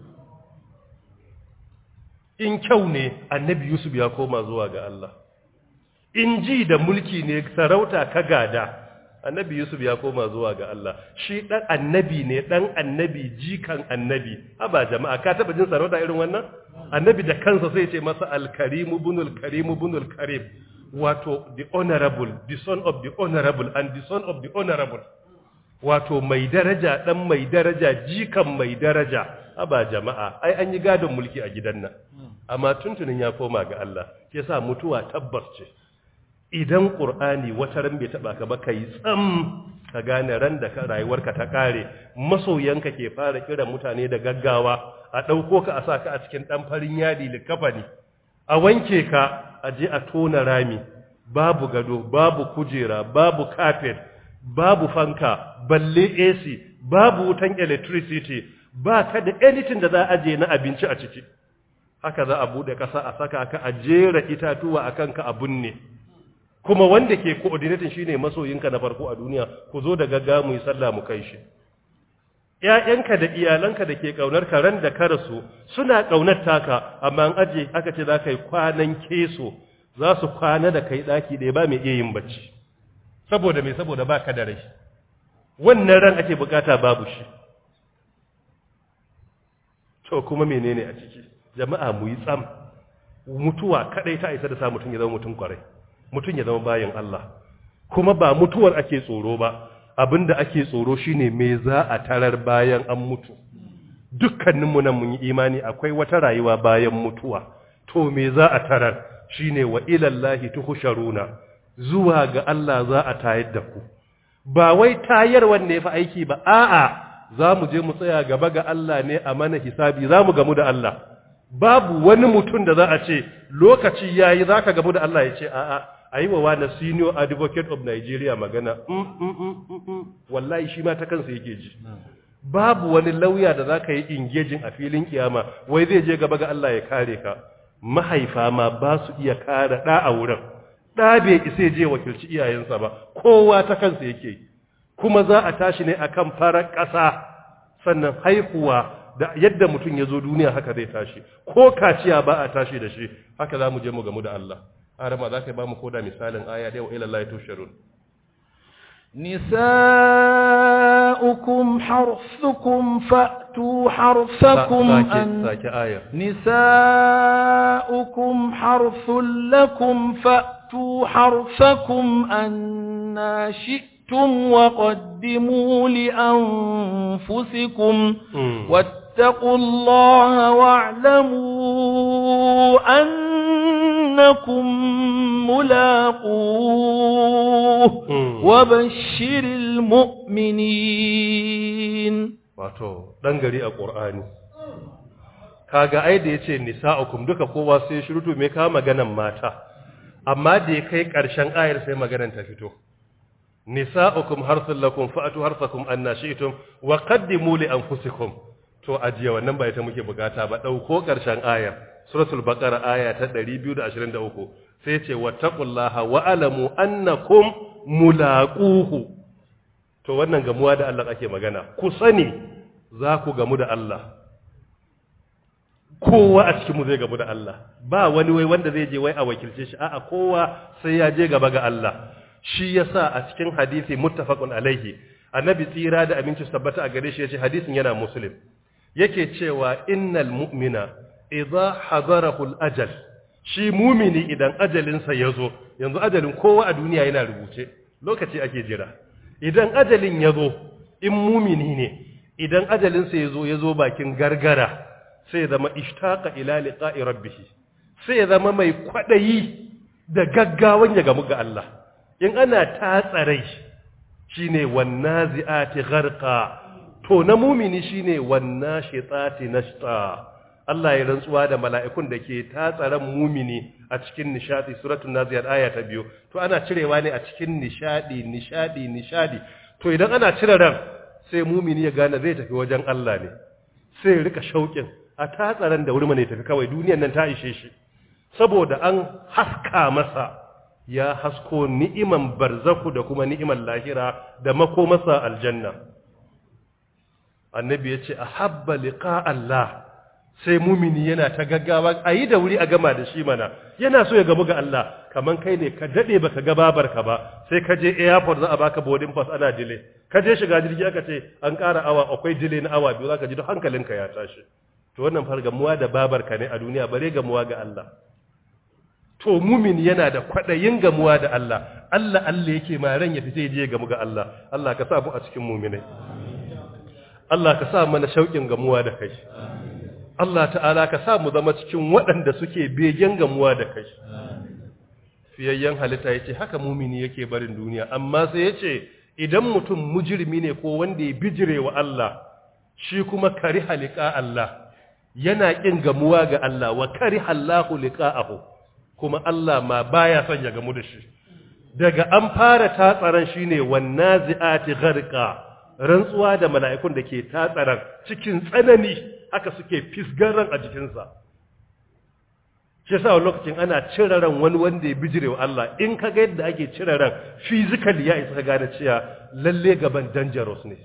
in kyau ne annabi Yusuf ya koma zuwa ga Allah in ji da mulki ne sarauta ka gada annabi Yusuf ya koma zuwa ga Allah shi dan annabi ne dan annabi jikan annabi aba jama'a ka taba jin sarauta irin wannan annabi da kansa sai ya ce masa al-karim ibnul karim ibnul karim wato the honorable the son of the honorable and the son of the honorable wato mai daraja dan mai daraja jikan mai daraja aba jama'a ai an yi gadon mulki a gidan nan amma tuntunin ya koma ga Allah shi yasa mutuwa tabbas ce idan qur'ani wata ran bai taba ka ba kai tsam ka gane ran da rayuwarka ta kare masoyanka ke fara kiran mutane da gaggawa a ɗauko ka a sa ka a cikin ɗan farin yadi likafani a wanke ka a je a tona rami babu gado babu kujera babu carpet babu fanka balle AC babu wutan electricity ba ka da anything da za a je na abinci a ciki haka za a bude kasa a saka ka a jera itatuwa akan ka a bunne kuma wanda ke coordinating shine masoyinka na farko a duniya ku zo da gaggawa mu yi sallah mu kai shi ƴaƴanka da iyalanka da ke kaunar ka ran da ka rasu suna kaunar taka amma an aje aka ce za ka yi kwanan keso za su kwana da kai daki ɗaya ba mai iya yin bacci saboda me saboda baka da rai wannan ran ake bukata babu shi to kuma menene a ciki jama'a mu yi tsam mutuwa kadai ta isa da sa mutun ya zama mutun kwarai mutun ya zama bayin Allah kuma ba mutuwar ake tsoro ba abinda ake tsoro shine me za a tarar bayan an mutu dukkaninmu nan mun yi imani akwai wata rayuwa bayan mutuwa to me za a tarar shine wa ilallahi tuhsharuna zuwa ga Allah za a tayar da ku ba wai tayarwar ne fa aiki ba a'a za mu je mu tsaya gaba ga Allah ne a mana hisabi za mu gamu da Allah babu wani mutum da za a ce lokaci yayi za ka gamu da Allah ya ce a'a ayi wa wani senior advocate of Nigeria magana wallahi shi ma ta kansa yake ji babu wani lauya da za ka yi engaging a filin kiyama wai zai je gaba ga Allah ya kare ka mahaifa ma ba su iya kare ɗa a wurin ɗa bai isa je wakilci iyayensa ba kowa ta kansa yake kuma za a tashi ne akan farar ƙasa sannan haihuwa da yadda mutum ya zo duniya haka zai tashi ko kaciya ba a tashi da shi haka za mu je mu gamu da Allah arama za ka ba mu koda misalin aya da wa ila Allah tusharun نساؤكم حرثكم فأتوا حرثكم نساؤكم حرث لكم فأتوا حرثكم أنا شئتم وقدموا لأنفسكم واتقوا الله واعلموا أنكم ملاقوه وبشر المؤمنين wato dan gari a Qur'ani kaga ai da yace nisa'ukum duka kowa sai shirutu me ka maganan mata amma da ya kai karshen ayar sai maganan ta fito nisa'ukum harthul lakum fa'atu harthakum anna shi'tum wa qaddimu li anfusikum to ajiya wannan ba ita muke bukata ba dauko karshen ayar suratul baqara aya ta 223 sai ce wattaqullaha wa alamu annakum mulaquhu to wannan gamuwa da Allah ake magana ku sani za ku gamu da Allah kowa a cikin mu zai gamu da Allah ba wani wai wanda zai je wai a wakilce shi a'a kowa sai ya je gaba ga Allah shi yasa a cikin hadisi muttafaqun alaihi annabi tsira da aminci tabbata a gare shi yace hadisin yana muslim yake cewa innal mu'mina idza hadarahu al-ajal shi mumini idan ajalinsa yazo yanzu ajalin kowa a duniya yana rubuce lokaci ake jira idan ajalin yazo in mumini ne idan ajalinsa yazo bakin gargara sai ya zama ishtaqa ila liqa'i rabbih sai ya zama mai kwadayi da gaggawan ya gamu ga Allah in ana tatsarai shine wannazi'ati gharqa to na mumini shine wannashitati nashta Allah ya rantsuwa da mala'ikun da ke tatsaran mumini a cikin nishadi suratul naziyat aya ta 2 to ana cirewa ne a cikin nishadi to idan ana cire ran sai mumini ya gane zai tafi wajen Allah ne sai rika shauƙin a tatsaran da wuri ne tafi kawai duniyar nan ta ishe shi saboda an haska masa ya hasko ni'iman barzaku da kuma ni'iman lahira da makomarsa aljanna annabi ya ce ahabba liqa Allah sai mumini yana ta gaggawa ayi da wuri a gama da shi mana yana so ya gamu ga Allah kaman kai ne ka dade baka ga babarka ba sai ka je airport za a baka boarding pass ana delay ka je shiga jirgi aka ce an ƙara awa akwai delay na awa biyu zaka ji duk hankalinka ya tashi to wannan fargamuwa da babarka ne a duniya bare gamuwa ga Allah to mumini yana da kwadayin gamuwa da Allah Allah yake ma ran ya fita je gamu ga Allah Allah ka sa mu a cikin mu'minai Allah ka sa mana shauƙin gamuwa da kai Allah ta'ala ka sa mu zama cikin waɗanda suke begen gamuwa da kai fiyayyen halitta yace haka mumini yake barin duniya amma sai yace idan mutum mujrimi ne ko wanda ya bijire wa Allah shi kuma kariha liqa Allah yana kin gamuwa ga Allah wa kariha Allahu liqa'ahu kuma Allah ma baya son ya gamu da shi daga an fara tatsaran shine wannazi'ati gharqa rantsuwa da mala'ikun da ke tatsaran cikin tsanani haka suke fisgaran a jikinsa shi yasa lokacin ana cire ran wani wanda ya bijire wa Allah in kaga yadda ake cire ran physically ya isa gane cewa lalle gaban dangerous ne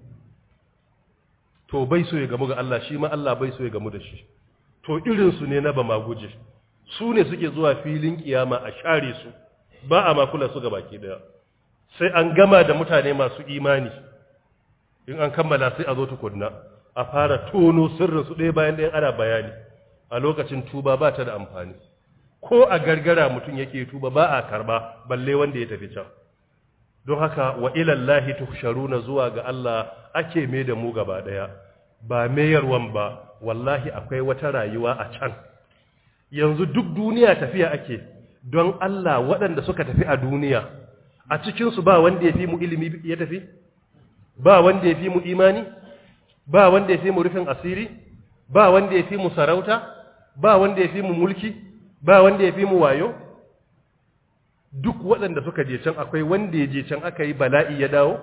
to bai so ya gamu ga Allah shi ma Allah bai so ya gamu da shi to irin su ne na ba maguje su ne suke zuwa filin kiyama a share su ba a makula su gabaki daya sai an gama da mutane masu imani in an kammala sai a zo tukunna a fara tono sirrin su ɗaya bayan ɗayan ana bayani a lokacin tuba ba ta da amfani ko a gargara mutum yake tuba ba a karba balle wanda ya tafi can don haka wa ilallahi tuhsharuna zuwa ga Allah ake mai da mu gaba daya ba mayarwan ba wallahi akwai wata rayuwa a can yanzu duk duniya tafiya ake don Allah waɗanda suka tafi a duniya a cikin su ba wanda ya fi mu ilimi ya tafi ba wanda ya fi mu imani ba wanda ya fi mu rufin asiri ba wanda ya fi mu sarauta ba wanda ya fi mu mulki ba wanda ya fi mu wayo duk waɗanda suka je can akwai wanda ya je can aka yi bala'i ya dawo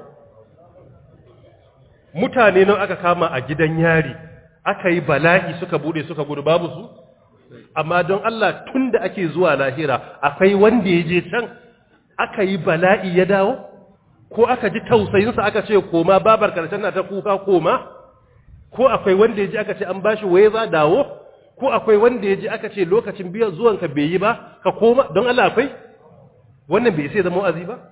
mutane nan aka kama a gidan yari aka yi bala'i suka bude suka gudu babu su amma don Allah tunda ake zuwa lahira akwai wanda ya je can aka yi bala'i ya dawo ko aka ji tausayinsa aka ce koma babar karshen na ta kuka koma ko akwai wanda ya ji aka ce an bashi waiza dawo ko akwai wanda ya ji aka ce lokacin biyan zuwanka bai yi ba ka koma don Allah akwai wannan bai sai zama wa'azi ba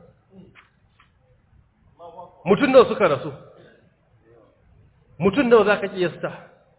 mutum nawa suka rasu mutum nawa zaka kiyasta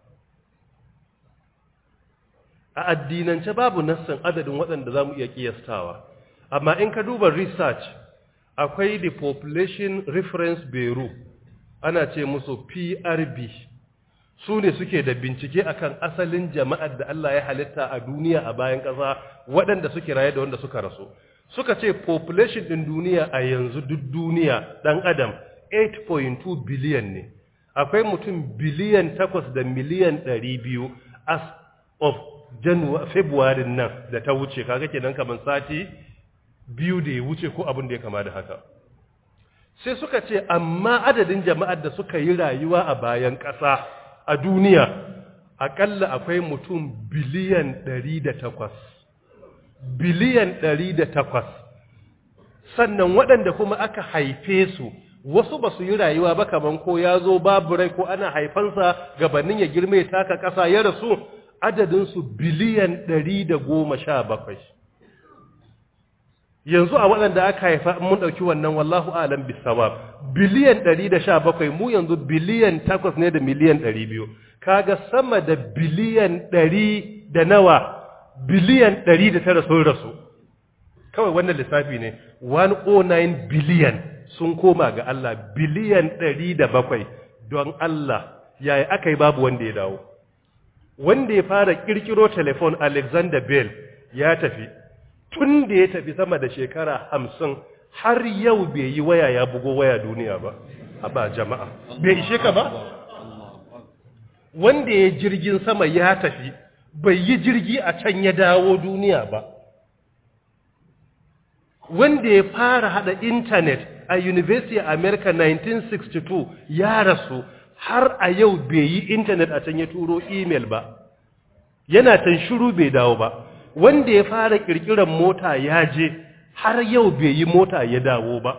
a addinance babu nassan adadin waɗanda zamu iya kiyastawa amma in ka duba research akwai the population reference bureau ana ce musu PRB su ne suke da bincike akan asalin jama'ar da Allah ya halitta a duniya a bayan ƙasa waɗanda suke raye da wanda suka rasu suka ce population ɗin duniya a yanzu duk duniya ɗan adam 8.2 billion ne akwai mutum biliyan 8 da miliyan 200 as of February nan da ta wuce kaga kenan kaman sati biyu da ya wuce ko abin da ya kama da haka sai suka ce amma adadin jama'ar da suka yi rayuwa a bayan ƙasa a duniya akalla akwai mutum biliyan 108 biliyan 108 sannan waɗanda kuma aka haife su wasu ba su yi rayuwa ba kaman ko ya zo babu rai ko ana haifansa gabanin ya girme ya taka ƙasa ya rasu adadinsu biliyan 117 yanzu a waɗanda aka haifa mun ɗauki wannan wallahu alam bisawab biliyan 117 mu yanzu biliyan 8 ne da miliyan 200 kaga sama da biliyan 100 da nawa biliyan 109 sun rasu kawai wannan lissafi ne 109 biliyan sun koma ga Allah biliyan 107 don Allah yaya aka yi babu wanda ya dawo wanda ya fara kirkiro telefon Alexander Bell ya tafi tun da ya tafi sama da shekara 50 har yau bai yi waya ya bugo waya duniya ba a ba jama'a bai ishe ka ba wanda ya jirgin sama ya tafi bai yi jirgi a can ya dawo duniya ba wanda ya fara hada internet a University of America 1962 ya rasu har a yau bai yi internet a can ya turo email ba yana can shiru bai dawo ba wanda ya fara kirkiran mota ya je har yau bai yi mota ya dawo ba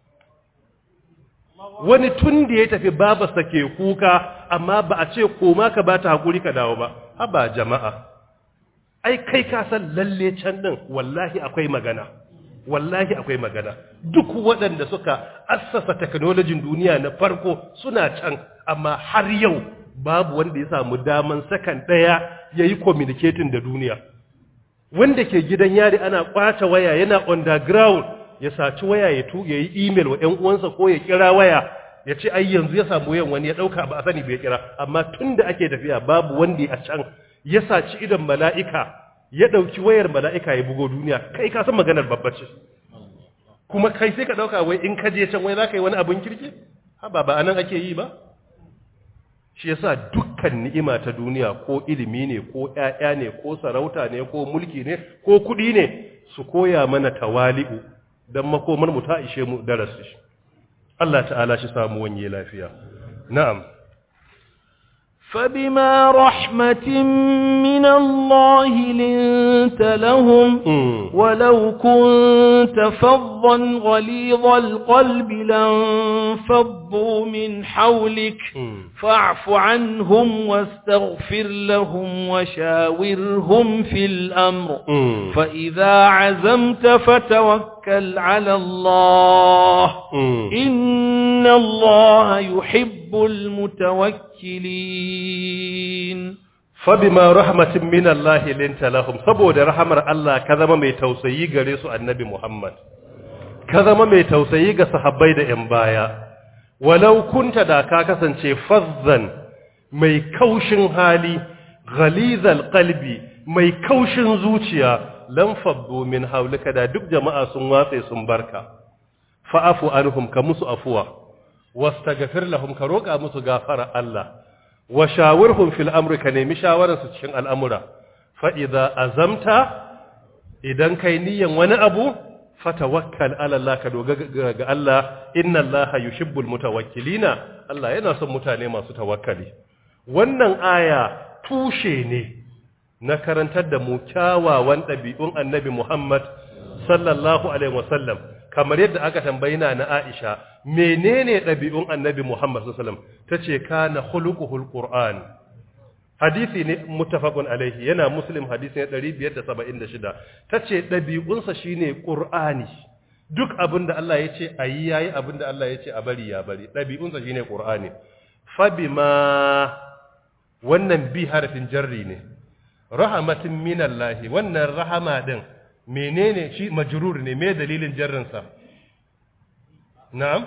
wani tun da ya tafi babarsa ke kuka amma ba a ce koma ka ba ta hakuri ka dawo ba haba jama'a ai kai ka san lalle can din wallahi akwai magana wallahi akwai magana duk waɗanda suka assasa technology duniya na farko suna can amma har yau babu wanda ya samu daman sakan daya yayi communicating da duniya wanda ke gidan yari ana kwace waya yana underground ya saci waya ya yi email wa ƴan uwansa ko ya kira waya ya ce ai yanzu ya samu yan wani ya dauka ba a sani bai kira amma tunda ake tafiya babu wanda ya can ya saci idan mala'ika ya dauki wayar mala'ika ya bugo duniya kai ka san maganar babbace kuma kai sai ka dauka wai in ka je can wai zaka yi wani abin kirki ha ba anan ake yi ba shi yasa dukkan ni'ima ta duniya ko ilimi ne ko ƴaƴa ne ko sarauta ne ko mulki ne ko kuɗi ne su koya mana tawali'u dan makomar mu ta ishe mu darasi Allah ta'ala shi samu wanye lafiya na'am فبما رحمة من الله لنت لهم ولو كنت فظا غليظ القلب لانفضوا من حولك فاعف عنهم واستغفر لهم وشاورهم في الأمر فإذا عزمت فتوكل على الله إن الله يحب المتوكلين فبما رحمة من الله لنت لهم saboda rahamar Allah ka zama mai tausayi gare su annabi Muhammad ka zama mai tausayi ga sahabbai da ƴan baya walau kunta da ka kasance fazzan mai kaushin hali ghalizal qalbi mai kaushin zuciya lam faddu min hawlika da duk jama'a sun watse sun barka fa'afu anhum ka musu afuwa wastaghfir lahum ka roƙa musu gafara Allah wa shawirhum fil amri ka nemi shawararsu cikin al'amura fa idza azamta idan kai niyan wani abu fatawakkal ala Allah ka dogara ga Allah inna Allah yuhibbul mutawakkilina Allah yana son mutane masu tawakkali wannan aya tushe ne na karantar da mu kyawawan ɗabi'un annabi Muhammad sallallahu alaihi wasallam kamar yadda aka tambayi na Aisha menene ɗabi'un annabi Muhammad sallallahu alaihi wasallam tace kana khuluquhul qur'an hadisi ne muttafaqun alaihi yana muslim hadisi ne 576 tace ɗabi'unsa shine qur'ani duk abinda Allah yace ayi yayi abinda Allah yace a bari ya bari ɗabi'unsa shine qur'ani fabima wannan bi harfin jarri ne rahmatin minallahi wannan rahama din menene shi majrur ne me dalilin jarrinsa na'am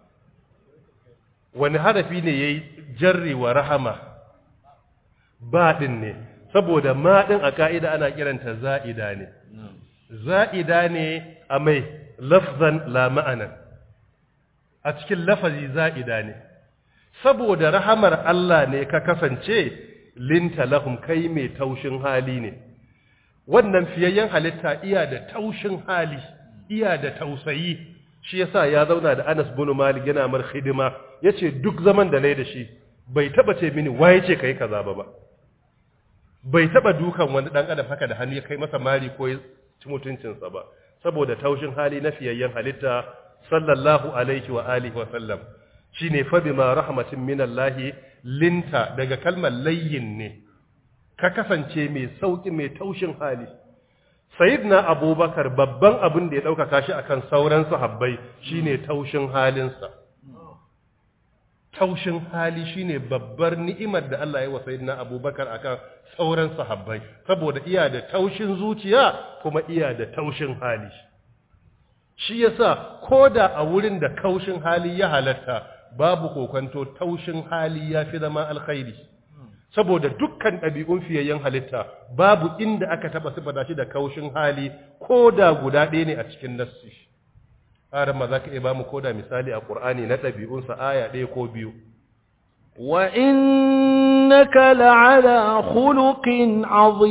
wani harafi ne yayi jarri wa rahama ba din ne saboda ma din a kaida ana kiranta za'ida ne za'ida ne a mai lafzan la ma'anan a cikin lafazi za'ida ne saboda rahamar Allah ne ka kasance linta lahum kai mai taushin hali ne wannan fiyayyen halitta iya da taushin hali iya da tausayi shi yasa ya zauna da Anas bin Malik yana mar khidima yace duk zaman da nayi da shi bai taba ce mini waye ce kai kaza ba bai taba dukan wani dan adam haka da hannu ya kai masa mari ko ya ci mutuncin sa ba saboda taushin hali na fiyayyen halitta sallallahu alaihi wa alihi wa sallam shine fa bima rahmatin minallahi linta daga kalmar layyin ne ka kasance mai sauki mai taushin hali sayyidina abubakar babban abin da ya dauka shi akan sauran sahabbai shine taushin halinsa taushin hali shine babbar ni'imar da Allah ya wa sayyidina abubakar akan sauran sahabbai saboda iya da taushin zuciya kuma iya da taushin hali shi yasa koda a wurin da kaushin hali ya halatta babu kokonto taushin hali ya fi zama alkhairi saboda dukkan ɗabi'un fiyayyen halitta babu inda aka taɓa sifata shi da kaushin hali ko da guda ɗaya ne a cikin nassi har ma za ka iya ba mu ko da misali a ƙur'ani na ɗabi'unsa aya ɗaya ko biyu wa innaka la'ala khuluqin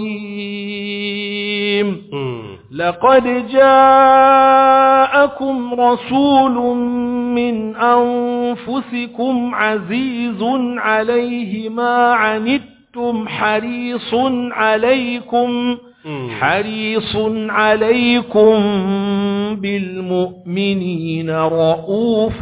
azim laqad ja'akum rasulun min أنفسكم عزيز عليه ما عنتم حريص عليكم بالمؤمنين رؤوف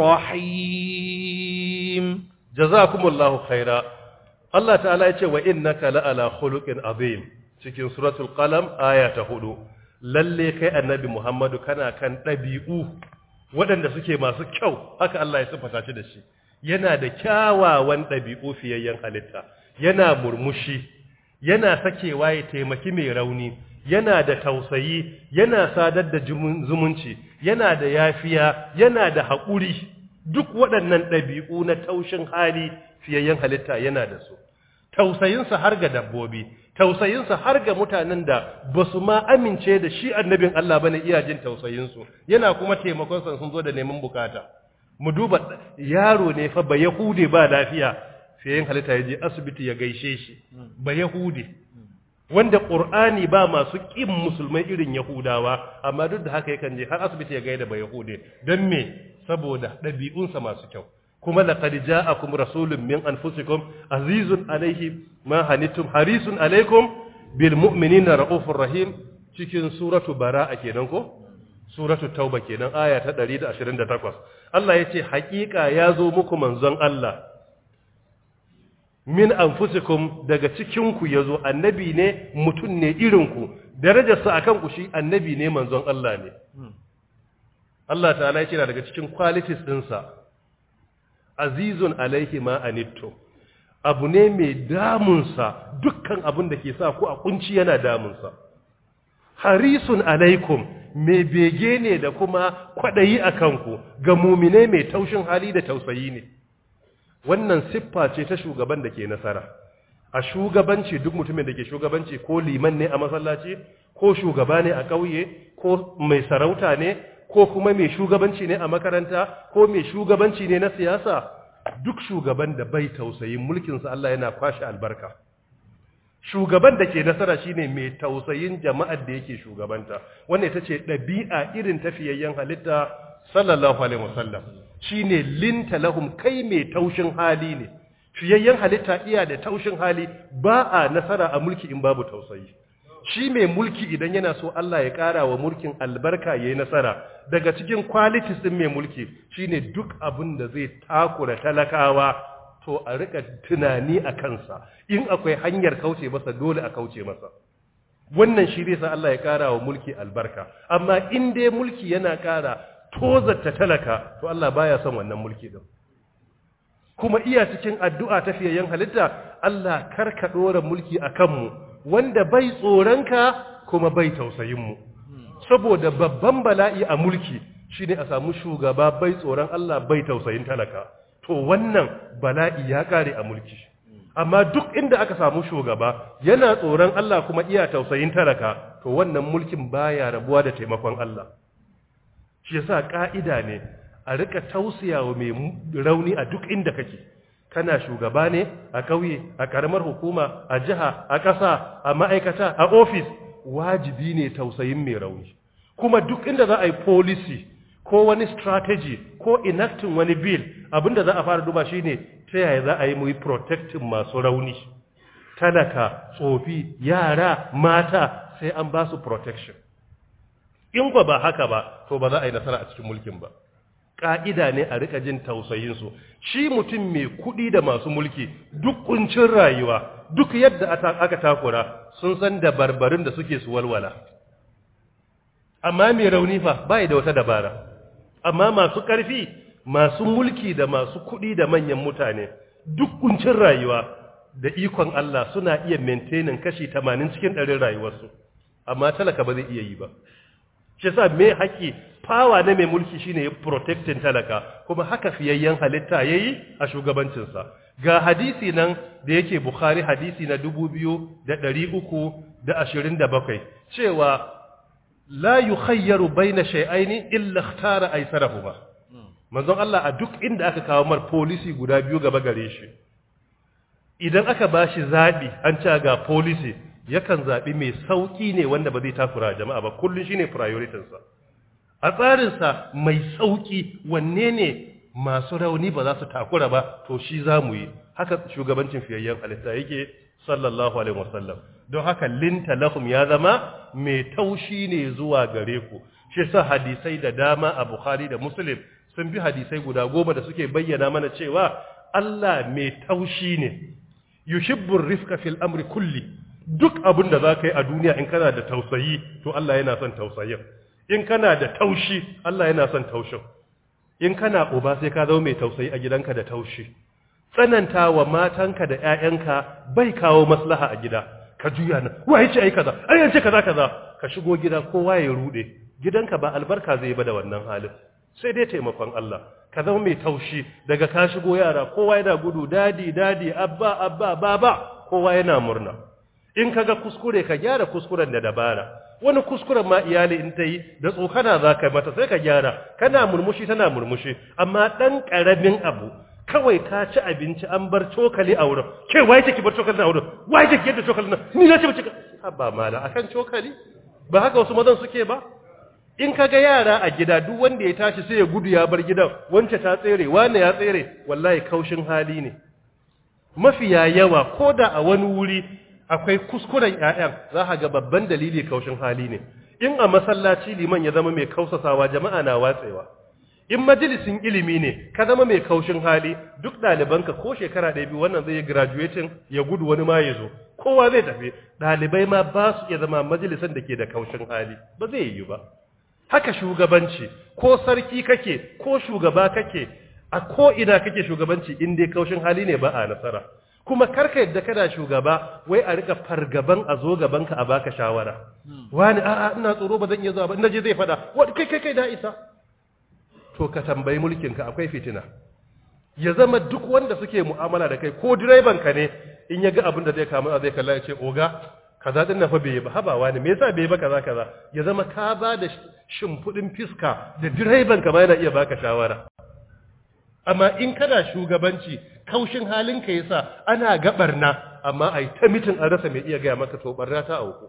رحيم جزاكم الله خيرا الله تعالى يقول وإنك لعلى خلق عظيم cikin suratul qalam aya ta 4 lalle kai annabi Muhammadu kana kan dabi'u waɗanda suke masu kyau haka Allah ya siffata shi da shi yana da kyawawan ɗabi'u fiyayyen halitta yana murmushi yana sakewa ya taimaki mai rauni yana da tausayi yana sadar da zumunci yana da yafiya yana da haƙuri duk waɗannan ɗabi'u na taushin hali fiyayyen halitta yana da su tausayinsa har ga dabbobi tausayinsa har ga mutanen da ba su ma amince da shi annabin Allah bane iya jin tausayinsu yana kuma taimakon sa sun zo da neman bukata mu duba yaro ne fa ba yahude ba lafiya sai yin halitta ya je asibiti ya gaishe shi ba yahude wanda qur'ani ba masu kin musulmai irin yahudawa amma duk da haka yakan je har asibiti ya gaida ba yahude dan me saboda dabi'unsa masu kyau kuma laqad ja'akum rasulun min anfusikum azizun alayhi ma hanitum harisun alaykum bil mu'minina raufur rahim cikin suratu bara'a kenan ko suratu tauba kenan aya ta 128 Allah yace haƙiƙa yazo muku manzon Allah min anfusikum daga cikin ku yazo annabi ne mutun ne irin ku darajarsa akan ku shi annabi ne manzon Allah ne Allah ta'ala yace daga cikin qualities dinsa azizun alaihi ma anittum abu ne mai damunsa dukkan abin da ke sa ku a kunci yana damunsa harisun alaikum mai bege ne da kuma kwadayi akan ku ga mumine mai taushin hali da tausayi ne wannan siffa ce ta shugaban da ke nasara a shugabanci duk mutumin da ke shugabanci ko liman ne a masallaci ko shugaba ne a ƙauye ko mai sarauta ne ko kuma mai shugabanci ne a makaranta ko mai shugabanci ne na siyasa duk shugaban da bai tausayin mulkinsa Allah yana kwashe albarka shugaban da ke nasara shine mai tausayin jama'ar da yake shugabanta wannan ita ce ɗabi'a irin tafiyayyen halitta sallallahu alaihi wasallam shine linta lahum kai mai taushin hali ne fiyayyen halitta iya da taushin hali ba a nasara a mulki in babu tausayi shi mai mulki idan yana so Allah ya ƙara wa mulkin albarka ya yi nasara daga cikin qualities ɗin mai mulki shine duk abin da zai takura talakawa to a rika tunani a kansa in akwai hanyar kauce masa dole a kauce masa wannan shi zai sa Allah ya ƙara wa mulki albarka amma in dai mulki yana ƙara tozarta talaka to Allah baya son wannan mulki din kuma iya cikin addu'a ta fiyayyen halitta Allah karka dora mulki akan mu wanda bai tsoronka kuma bai tausayinmu saboda babban bala'i a mulki shine a samu shugaba bai tsoron Allah bai tausayin talaka to wannan bala'i ya kare a mulki amma duk inda aka samu shugaba yana tsoron Allah kuma iya tausayin talaka to wannan mulkin baya rabuwa da taimakon Allah shi yasa ka'ida ne a rika tausayawa mai rauni a duk inda kake kana shugaba ne a kauye a karamar hukuma a jiha a ƙasa a ma'aikata a ofis wajibi ne tausayin mai rauni kuma duk inda za a yi policy ko wani strategy ko enacting wani bill abinda za a fara duba shine ta yaya za a yi mu yi protecting masu rauni talaka tsofi yara mata sai an ba su protection in ba haka ba to ba za a yi nasara a cikin mulkin ba ƙa'ida ne a rika jin tausayinsu shi mutum mai kuɗi da masu mulki duk kuncin rayuwa duk yadda aka takura sun san dabarbarin da suke su walwala amma mai rauni fa bai da wata dabara amma masu ƙarfi masu mulki da masu kuɗi da manyan mutane duk kuncin rayuwa da ikon Allah suna iya maintaining kashi 80 cikin 100 rayuwarsu amma talaka ba zai iya yi ba shi yasa me haƙi fawa na mai mulki shine ya protecting talaka kuma haka fiyayyen halitta yayi a shugabancinsa ga hadisi nan da yake Bukhari hadisi na 2327 cewa la yukhayyaru baina shay'aini illa ikhtara aysarahuma manzon Allah a duk inda aka kawo mar policy guda biyu gaba gare shi idan aka bashi zabi an ce ga policy yakan zabi mai sauki ne wanda ba zai takura jama'a ba kullun shine priority sa a tsarinsa mai sauki wanne ne masu rauni ba za su takura ba to shi za mu yi haka shugabancin fiyayyen halitta yake sallallahu alaihi wasallam don haka linta lahum ya zama mai taushi ne zuwa gare ku shi sa hadisai da dama a Bukhari da Muslim sun bi hadisai guda 10 da suke bayyana mana cewa Allah mai taushi ne yushibbu rifqa fil amri kulli duk abin da zaka yi a duniya in kana da tausayi to Allah yana son tausayin in kana da taushi Allah yana son taushin in kana uba sai ka zama mai tausayi a gidanka da taushi tsananta wa matanka da ƴaƴanka bai kawo maslaha a gida ka juya nan wai ce ai kaza ai yace kaza kaza ka shigo gida kowa ya rude gidanka ba albarka zai ba da wannan halin sai dai taimakon Allah ka zama mai taushi daga ka shigo yara kowa yana gudu dadi abba baba kowa yana murna in kaga kuskure ka gyara kuskuren da dabara, wani kuskuren ma iyali in ta yi da tsokana za ka mata sai ka gyara, kana murmushi tana murmushi, amma ɗan ƙaramin abu kawai ka ci abinci an bar cokali a wurin, ke waye take bar cokali a wurin, waye take yadda cokali na, ni na ce bace ka ba mala akan cokali, ba haka wasu mazan suke ba. In kaga yara a gida duk wanda ya tashi sai ya gudu ya bar gidan, wance ta tsere, wane ya tsere, wallahi kaushin hali ne. Mafiya yawa ko da a wani wuri akwai kuskuren ƴaƴan, za ka ga babban dalili kaushin hali ne. In a masallaci liman ya zama mai kausasawa, jama'a na watsewa. In majalisin ilimi ne ka zama mai kaushin hali, duk ɗalibanka ko shekara ɗaya biyu wannan zai yi graduating ya gudu wani ma ya zo, kowa zai tafi. Ɗalibai ma ba su iya zama majalisan da ke da kaushin hali, ba zai yiwu ba. Haka shugabanci, ko sarki kake ko shugaba kake, a ko ina kake shugabanci in dai kaushin hali ne ba a nasara. Kuma karka yadda kana shugaba wai a rika fargaban a zo gabanka a baka shawara. Wani a'a ina tsoro ba zan iya zuwa ba, ina je zai faɗa, kai da isa. To ka tambayi mulkinka akwai fitina. Ya zama duk wanda suke mu'amala da kai ko direban ka ne in ya ga abin da zai kama zai kalla ya ce oga kaza din na fa bai ba habawa ne me yasa bai ba kaza ya zama ka ba da shimfudin fiska da direban ka ma yana iya baka shawara. Amma in kana shugabanci kaushin halinka yasa ana gabarna amma ai ta mitin a rasa mai iya gaya maka to barna ta auku.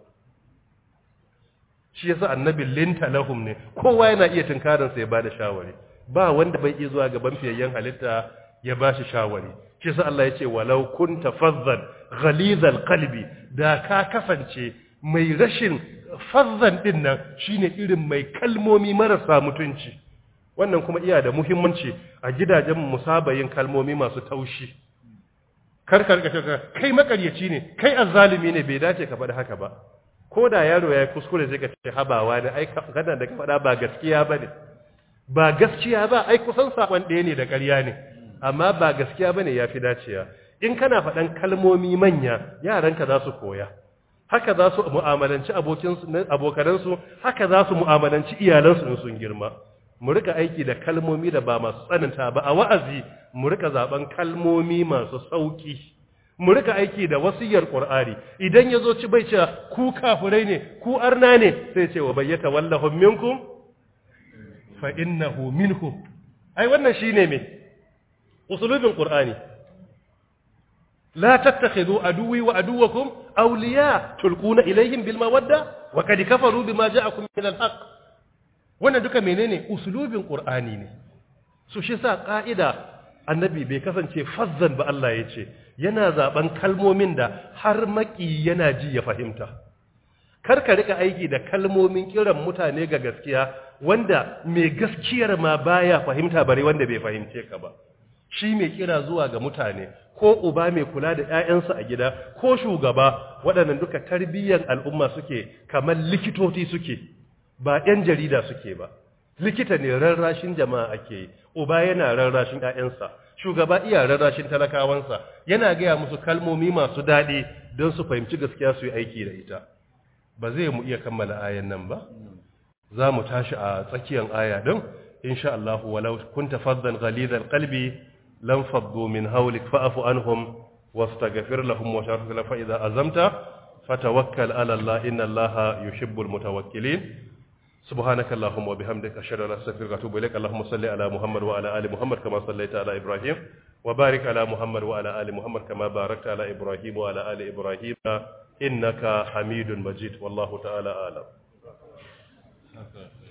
Shi yasa annabi linta lahum ne, kowa yana iya tunkarin sa ya bada shawari, ba wanda bai iya zuwa gaban fiyayyen halitta ya bashi shawari. Shi yasa Allah ya ce walau kunta fazzan ghalizal qalbi, da ka kasance mai rashin fazzan din nan shine irin mai kalmomi marasa mutunci. Wannan kuma iya da muhimmanci a gidajen musabayin kalmomi masu taushi. Karkar kai makaryaci ne, kai azzalimi ne, bai dace ka faɗi haka ba. Ko da yaro ya yi kuskure sai ka ce habawa ne, ai kana da ka faɗa ba gaskiya ba ne. Ba gaskiya ba, ai kusan sakon ɗaya ne da ƙarya ne, amma ba gaskiya ba ne ya fi dacewa. In kana faɗan kalmomi manya, yaranka za su koya. Haka za su mu'amalanci abokanansu, haka za su mu'amalanci iyalansu in sun girma. Mu rika aiki da kalmomi da ba masu tsananta ba, a wa'azi mu rika zaben kalmomi masu sauki. Mu rika aiki da wasiyar Qur'ani, idan yazo ci bai cewa ku kafirai ne, ku arna ne, sai ce wa bayyata wallahu minkum fa innahu minhum. Ai wannan shine me usulubin Qur'ani. La tattakhidhu aduwwi wa aduwwakum awliya tulquna ilayhim bil mawadda wa qad kafaru bima ja'akum min al haqq. Wannan duka menene usulubin Qur'ani ne. So shi sa ka'ida annabi bai kasance fazzan ba, Allah ya ce yana zaben kalmomin da har maki yana ji ya fahimta. Kar ka rika aiki da kalmomin kiran mutane ga gaskiya wanda mai gaskiyar ma baya fahimta bare wanda bai fahimce ka ba. Shi mai kira zuwa ga mutane, ko uba mai kula da ƴaƴansa a gida, ko shugaba, waɗannan duka tarbiyyar al'umma suke, kamar likitoci suke, ba ƴan jarida suke ba. Likita ne rarrashin jama'a ake yi, uba yana rarrashin ƴaƴansa, shugaba iya rarrashin talakawansa, yana gaya musu kalmomi masu daɗi don su fahimci gaskiya su yi aiki da ita. Ba zai mu iya kammala ayan nan ba, za mu tashi a tsakiyar aya din, insha Allah. Walau kunta faddan ghalidhal qalbi lam faddu min hawlik fa'fu anhum wastaghfir lahum wa sharra fa idza azamta fatawakkal ala Allah inna Allah yuhibbul mutawakkilin. سبحانك اللهم وبحمدك أشهد أن لا إله إلا أنت أستغفرك وأتوب إليك. اللهم صل على محمد وعلى آل محمد كما صليت على إبراهيم وبارك على محمد وعلى آل محمد كما باركت على إبراهيم وعلى آل إبراهيم إنك حميد مجيد والله تعالى أعلم.